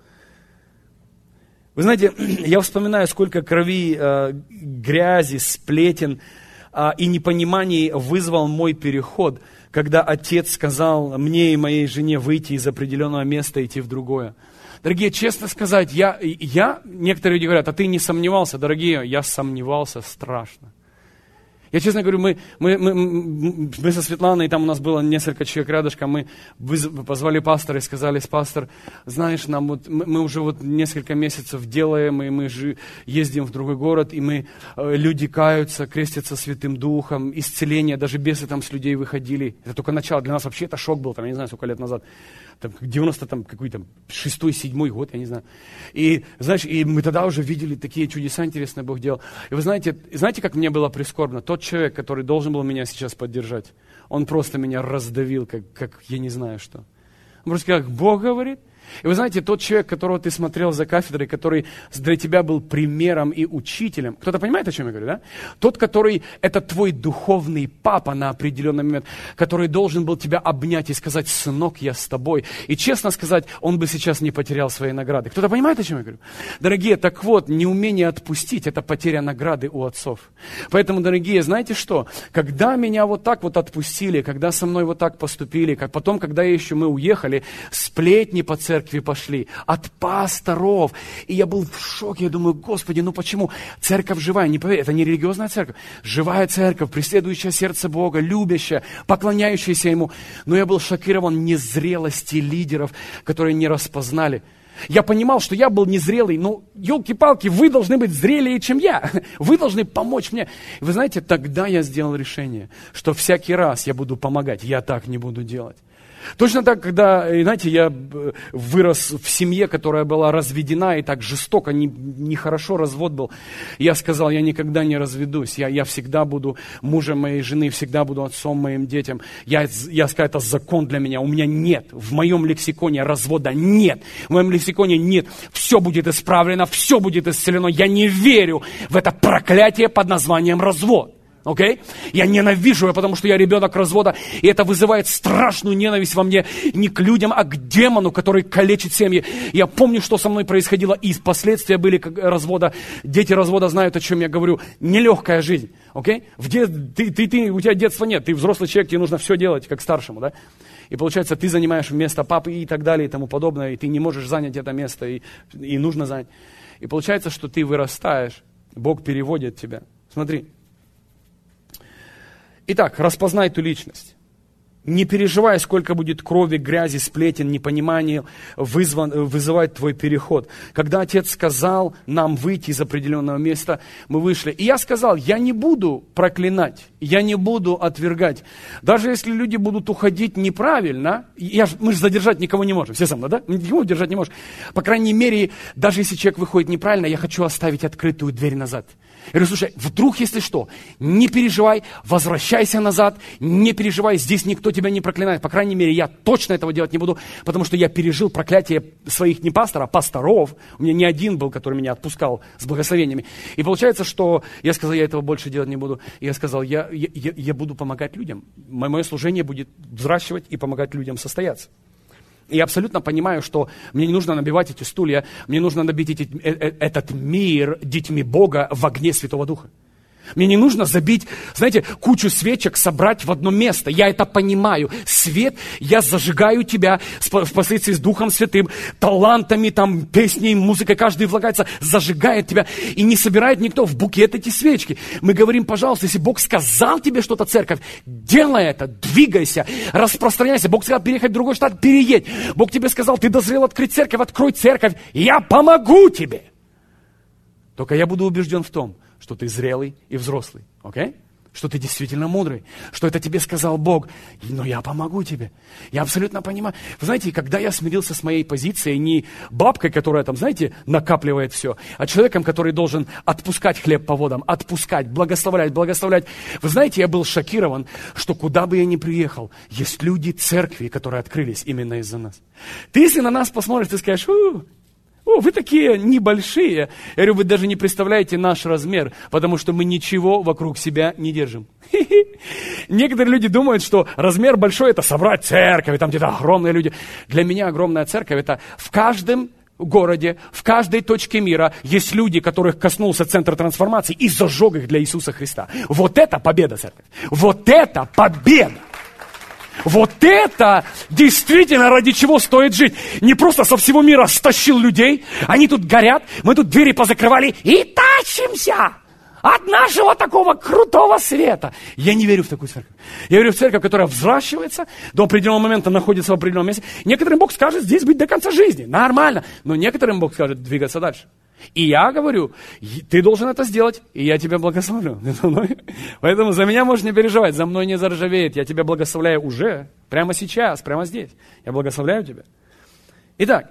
Вы знаете, я вспоминаю, сколько крови, э, грязи, сплетен э, и непониманий вызвал мой переход, когда отец сказал мне и моей жене выйти из определенного места и идти в другое. Дорогие, честно сказать, я, я, некоторые люди говорят, а ты не сомневался? Дорогие, я сомневался страшно. Я честно говорю, мы, мы, мы, мы со Светланой, там у нас было несколько человек рядышком, мы вызв, позвали пастора и сказали, пастор, знаешь, нам вот, мы, мы уже вот несколько месяцев делаем, и мы же ездим в другой город, и мы, э, люди каются, крестятся Святым Духом, исцеление, даже бесы там с людей выходили. Это только начало, для нас вообще это шок был, там, я не знаю, сколько лет назад. Там, девяносто, там, какой-то шестой, седьмой год, я не знаю. И, знаешь, и мы тогда уже видели такие чудеса интересные Бог делал. И вы знаете, знаете, как мне было прискорбно? Тот человек, который должен был меня сейчас поддержать, он просто меня раздавил, как, как я не знаю что. Он просто сказал, Бог говорит. И вы знаете, тот человек, которого ты смотрел за кафедрой, который для тебя был примером и учителем, кто-то понимает, о чем я говорю, да? Тот, который, это твой духовный папа на определенный момент, который должен был тебя обнять и сказать: сынок, я с тобой. И честно сказать, он бы сейчас не потерял своей награды. Кто-то понимает, о чем я говорю? Дорогие, так вот, неумение отпустить – это потеря награды у отцов. Поэтому, дорогие, знаете что? Когда меня вот так вот отпустили, когда со мной вот так поступили, как потом, когда еще мы уехали, сплетни по церкви пошли от пасторов. И я был в шоке. Я думаю: Господи, ну почему? Церковь живая, не поверь, это не религиозная церковь. Живая церковь, преследующая сердце Бога, любящая, поклоняющаяся Ему. Но я был шокирован незрелости лидеров, которые не распознали. Я понимал, что я был незрелый, но, елки-палки, вы должны быть зрелее, чем я. Вы должны помочь мне. И вы знаете, тогда я сделал решение, что всякий раз я буду помогать, я так не буду делать. Точно так, когда, знаете, я вырос в семье, которая была разведена, и так жестоко, нехорошо не развод был, я сказал: я никогда не разведусь, я, я всегда буду мужем моей жены, всегда буду отцом моим детям. Я, я сказал, это закон для меня, у меня нет, в моем лексиконе развода нет, в моем лексиконе нет, все будет исправлено, все будет исцелено. Я не верю в это проклятие под названием развод. Окей? Okay? Я ненавижу его, потому что я ребенок развода, и это вызывает страшную ненависть во мне не к людям, а к демону, который калечит семьи. Я помню, что со мной происходило, и последствия были как развода. Дети развода знают, о чем я говорю. Нелегкая жизнь. Okay? В де... ты, ты, ты, у тебя детства нет, ты взрослый человек, тебе нужно все делать, как старшему. Да? И получается, ты занимаешь место папы и так далее, и тому подобное, и ты не можешь занять это место, и, и нужно занять. И получается, что ты вырастаешь, Бог переводит тебя. Смотри. Итак, распознай ту личность. Не переживай, сколько будет крови, грязи, сплетен, непонимания вызван, вызывает твой переход. Когда Отец сказал нам выйти из определенного места, мы вышли. И я сказал: я не буду проклинать, я не буду отвергать. Даже если люди будут уходить неправильно, я, мы же задержать никого не можем, все со мной, да? Никого держать не можем. По крайней мере, даже если человек выходит неправильно, я хочу оставить открытую дверь назад. Я говорю: слушай, вдруг, если что, не переживай, возвращайся назад, не переживай, здесь никто тебя не проклинает. По крайней мере, я точно этого делать не буду, потому что я пережил проклятие своих не пастора, а пасторов. У меня не один был, который меня отпускал с благословениями. И получается, что я сказал: я этого больше делать не буду. И я сказал: я, я, я буду помогать людям. Мое служение будет взращивать и помогать людям состояться. И я абсолютно понимаю, что мне не нужно набивать эти стулья, мне нужно набить эти, э, э, этот мир детьми Бога в огне Святого Духа. Мне не нужно забить, знаете, кучу свечек, собрать в одно место. Я это понимаю. Свет, я зажигаю тебя впоследствии с Духом Святым, талантами, там, песней, музыкой, каждый влагается, зажигает тебя. И не собирает никто в букет эти свечки. Мы говорим: пожалуйста, если Бог сказал тебе что-то, церковь, делай это, двигайся, распространяйся. Бог сказал переехать в другой штат, переедь. Бог тебе сказал: ты дозрел открыть церковь, открой церковь, я помогу тебе. Только я буду убежден в том, что ты зрелый и взрослый, окей? Okay? Что ты действительно мудрый, что это тебе сказал Бог, но я помогу тебе. Я абсолютно понимаю. Вы знаете, когда я смирился с моей позицией, не бабкой, которая там, знаете, накапливает все, а человеком, который должен отпускать хлеб по водам, отпускать, благословлять, благословлять. Вы знаете, я был шокирован, что куда бы я ни приехал, есть люди церкви, которые открылись именно из-за нас. Ты, если на нас посмотришь, ты скажешь: у О, вы такие небольшие. Я говорю: вы даже не представляете наш размер, потому что мы ничего вокруг себя не держим. Некоторые люди думают, что размер большой – это собрать церковь, и там где-то огромные люди. Для меня огромная церковь – это в каждом городе, в каждой точке мира есть люди, которых коснулся центр трансформации и зажег их для Иисуса Христа. Вот это победа, церковь. Вот это победа. Вот это действительно ради чего стоит жить. Не просто со всего мира стащил людей, они тут горят, мы тут двери позакрывали и тащимся от нашего такого крутого света. Я не верю в такую церковь. Я верю в церковь, которая взращивается, до определенного момента находится в определенном месте. Некоторым Бог скажет: здесь быть до конца жизни, нормально. Но некоторым Бог скажет: двигаться дальше. И я говорю: ты должен это сделать, и я тебя благословлю. Поэтому за меня можешь не переживать, за мной не заржавеет. Я тебя благословляю уже, прямо сейчас, прямо здесь. Я благословляю тебя. Итак,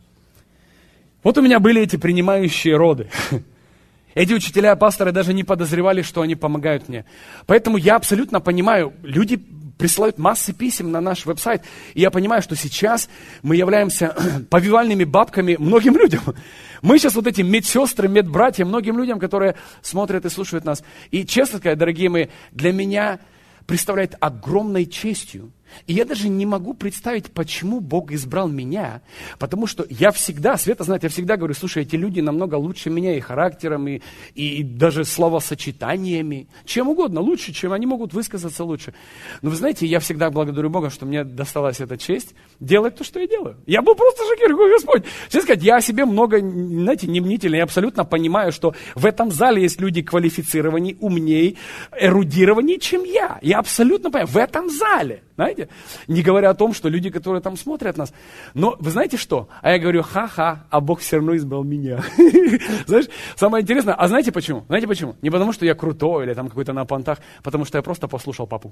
вот у меня были эти принимающие роды. Эти учителя, пасторы даже не подозревали, что они помогают мне. Поэтому я абсолютно понимаю, люди присылают массы писем на наш веб-сайт. И я понимаю, что сейчас мы являемся повивальными бабками многим людям. Мы сейчас вот эти медсестры, медбратья, многим людям, которые смотрят и слушают нас. И честно сказать, дорогие мои, для меня представляет огромной честью. И я даже не могу представить, почему Бог избрал меня, потому что я всегда, Света знает, я всегда говорю, слушай, эти люди намного лучше меня и характером, и, и, и даже словосочетаниями, чем угодно, лучше, чем они могут высказаться лучше. Но вы знаете, я всегда благодарю Бога, что мне досталась эта честь делать то, что я делаю. Я был просто шокирован, Господь. Честно сказать, я о себе много, знаете, не мнительный, я абсолютно понимаю, что в этом зале есть люди квалифицированнее, умнее, эрудированнее, чем я. Я абсолютно понимаю, в этом зале. Знаете, не говоря о том, что люди, которые там смотрят нас. Но вы знаете что? А я говорю, ха-ха, а Бог все равно избрал меня. Знаешь, самое интересное, а знаете почему? Знаете почему? Не потому, что я крутой или там какой-то на понтах, потому что я просто послушал папу.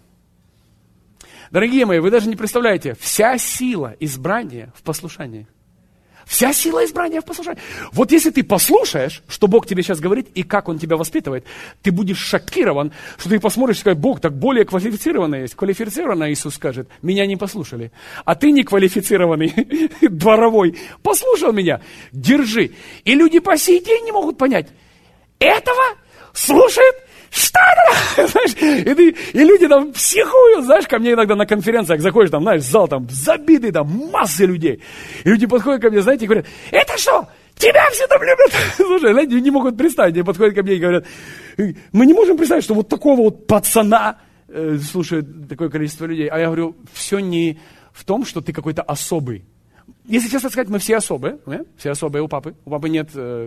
Дорогие мои, вы даже не представляете, вся сила избрания в послушании. Вся сила избрания в послушании. Вот если ты послушаешь, что Бог тебе сейчас говорит, и как Он тебя воспитывает, ты будешь шокирован, что ты посмотришь и скажешь, Бог, так более квалифицированный есть. Квалифицированно Иисус скажет, меня не послушали. А ты не квалифицированный, дворовой, послушал меня, держи. И люди по сей день не могут понять, этого слушает что это? Знаешь, и, ты, и люди там психуют, знаешь, ко мне иногда на конференциях заходишь, там, знаешь, зал там забитый, там массы людей. И люди подходят ко мне, знаете, и говорят, это что? Тебя все там любят? Слушай, люди не могут представить, они подходят ко мне и говорят, мы не можем представить, что вот такого вот пацана э, слушает такое количество людей. А я говорю, все не в том, что ты какой-то особый. Если честно сказать, мы все особые, э? Все особые у папы. У папы нет э,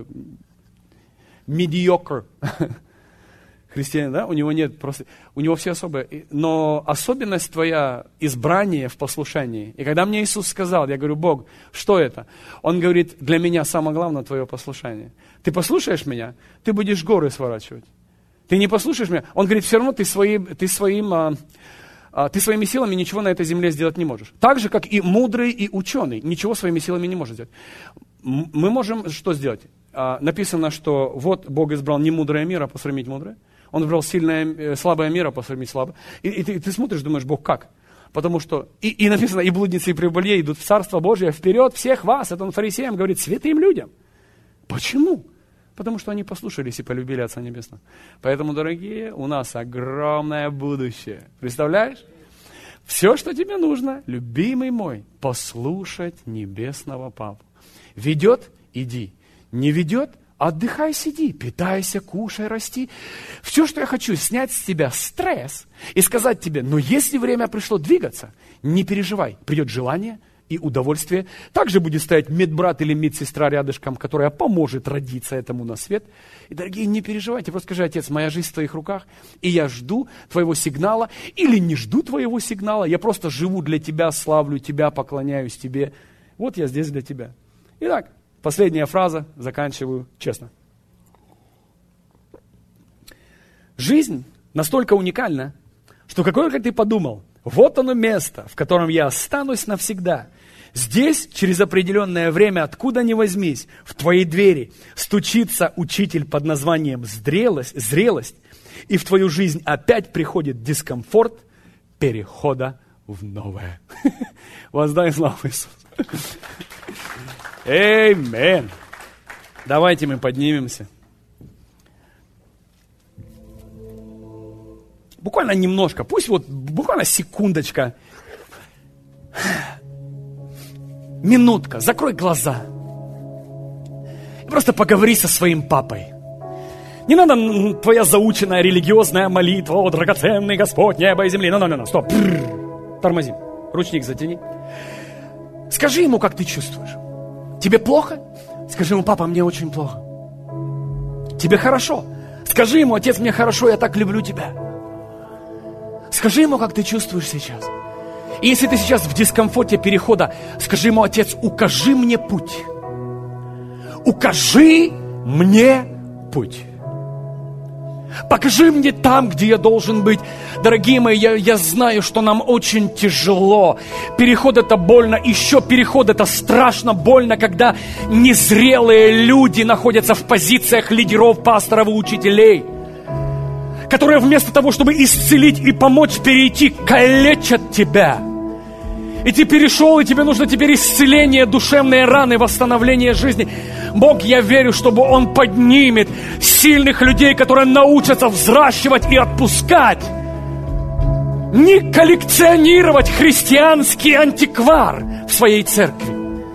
mediocre. Христианин, да, у него нет просто, у него все особые, но особенность твоя избрание в послушании. И когда мне Иисус сказал, я говорю, Бог, что это? Он говорит, для меня самое главное твое послушание. Ты послушаешь меня, ты будешь горы сворачивать. Ты не послушаешь меня, он говорит, все равно ты, своим, ты, своим, а, а, ты своими силами ничего на этой земле сделать не можешь. Так же, как и мудрый, и ученый, ничего своими силами не может сделать. Мы можем что сделать? А, написано, что вот Бог избрал не мудрое мир, а посрамить мудрое. Он выбрал сильное, слабое мир, а посрамить слабое. И, и ты, ты смотришь, думаешь, Бог, как? Потому что, и, и написано, и блудницы, и прелюбодеи идут в Царство Божие, вперед всех вас. Это он фарисеям говорит, святым людям. Почему? Потому что они послушались и полюбили Отца Небесного. Поэтому, дорогие, у нас огромное будущее. Представляешь? Все, что тебе нужно, любимый мой, послушать Небесного Папу. Ведет – иди. Не ведет – отдыхай, сиди, питайся, кушай, расти. Все, что я хочу, снять с тебя стресс и сказать тебе, но если время пришло двигаться, не переживай, придет желание и удовольствие. Также будет стоять медбрат или медсестра рядышком, которая поможет родиться этому на свет. И, дорогие, не переживайте, просто скажи, Отец, моя жизнь в твоих руках, и я жду твоего сигнала или не жду твоего сигнала, я просто живу для тебя, славлю тебя, поклоняюсь тебе. Вот я здесь для тебя. Итак, последняя фраза, заканчиваю честно. Жизнь настолько уникальна, что как только ты подумал, вот оно место, в котором я останусь навсегда. Здесь, через определенное время, откуда ни возьмись, в твоей двери стучится учитель под названием зрелость, зрелость, и в твою жизнь опять приходит дискомфорт перехода в новое. Воздай славу Иисусу. Аминь. Давайте мы поднимемся. Буквально немножко, пусть вот буквально секундочка, минутка, закрой глаза. И просто поговори со своим папой. Не надо твоя заученная религиозная молитва, о, драгоценный Господь, небо и земли. Ну-ну-ну, стоп, тормози, ручник затяни. Скажи ему, как ты чувствуешь. Тебе плохо? Скажи ему, папа, мне очень плохо. Тебе хорошо? Скажи ему, отец, мне хорошо, я так люблю тебя. Скажи ему, как ты чувствуешь сейчас. И если ты сейчас в дискомфорте перехода, скажи ему, отец, укажи мне путь. Укажи мне путь. Покажи мне там, где я должен быть. Дорогие мои, я, я знаю, что нам очень тяжело. Переход это больно, еще переход это страшно больно, когда незрелые люди находятся в позициях лидеров, пасторов и учителей. которые вместо того, чтобы исцелить и помочь перейти, калечат тебя. И ты перешел, и тебе нужно теперь исцеление, душевные раны, восстановление жизни. Бог, я верю, чтобы Он поднимет сильных людей, которые научатся взращивать и отпускать. Не коллекционировать христианский антиквар в своей церкви,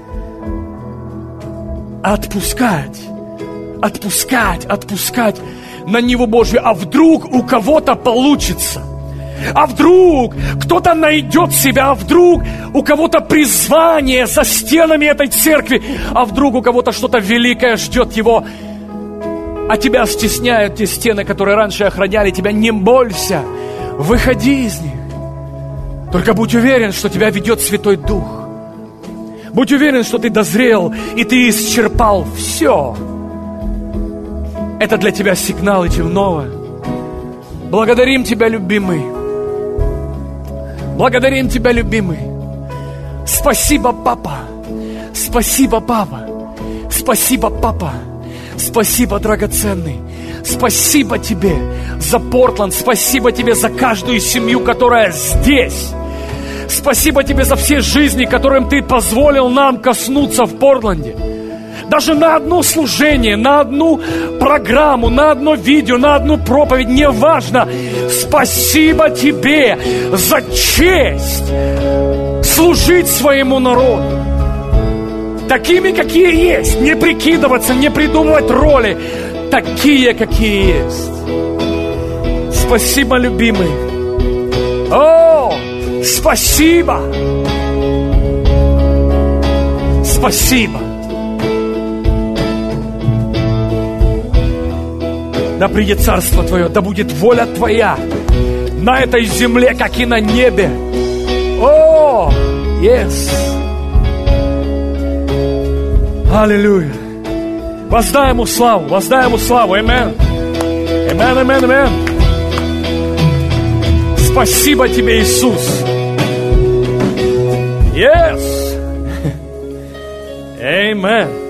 а отпускать, отпускать, отпускать на Ниву Божью. А вдруг у кого-то получится? А вдруг кто-то найдет себя? А вдруг у кого-то призвание за стенами этой церкви? А вдруг у кого-то что-то великое ждет его? А тебя стесняют те стены, которые раньше охраняли тебя. Не бойся, выходи из них. Только будь уверен, что тебя ведет Святой Дух. Будь уверен, что ты дозрел и ты исчерпал все. Это для тебя сигнал идти в новое. Благодарим Тебя, любимый. Благодарим Тебя, любимый. Спасибо, Папа. Спасибо, Папа. Спасибо, Папа. Спасибо, драгоценный. Спасибо Тебе за Портланд. Спасибо Тебе за каждую семью, которая здесь. Спасибо Тебе за все жизни, которым Ты позволил нам коснуться в Портленде. Даже на одно служение, на одну программу, на одно видео, на одну проповедь, неважно. Спасибо Тебе за честь служить своему народу. Такими, какие есть. Не прикидываться, не придумывать роли. Такие, какие есть. Спасибо, любимый. О, спасибо. Спасибо. Да придет царство Твое, да будет воля Твоя на этой земле, как и на небе. О, yes. Аллилуйя. Воздай Ему славу, воздай Ему славу. Амен. Амен, амен, амен. Спасибо Тебе, Иисус. Yes. Amen.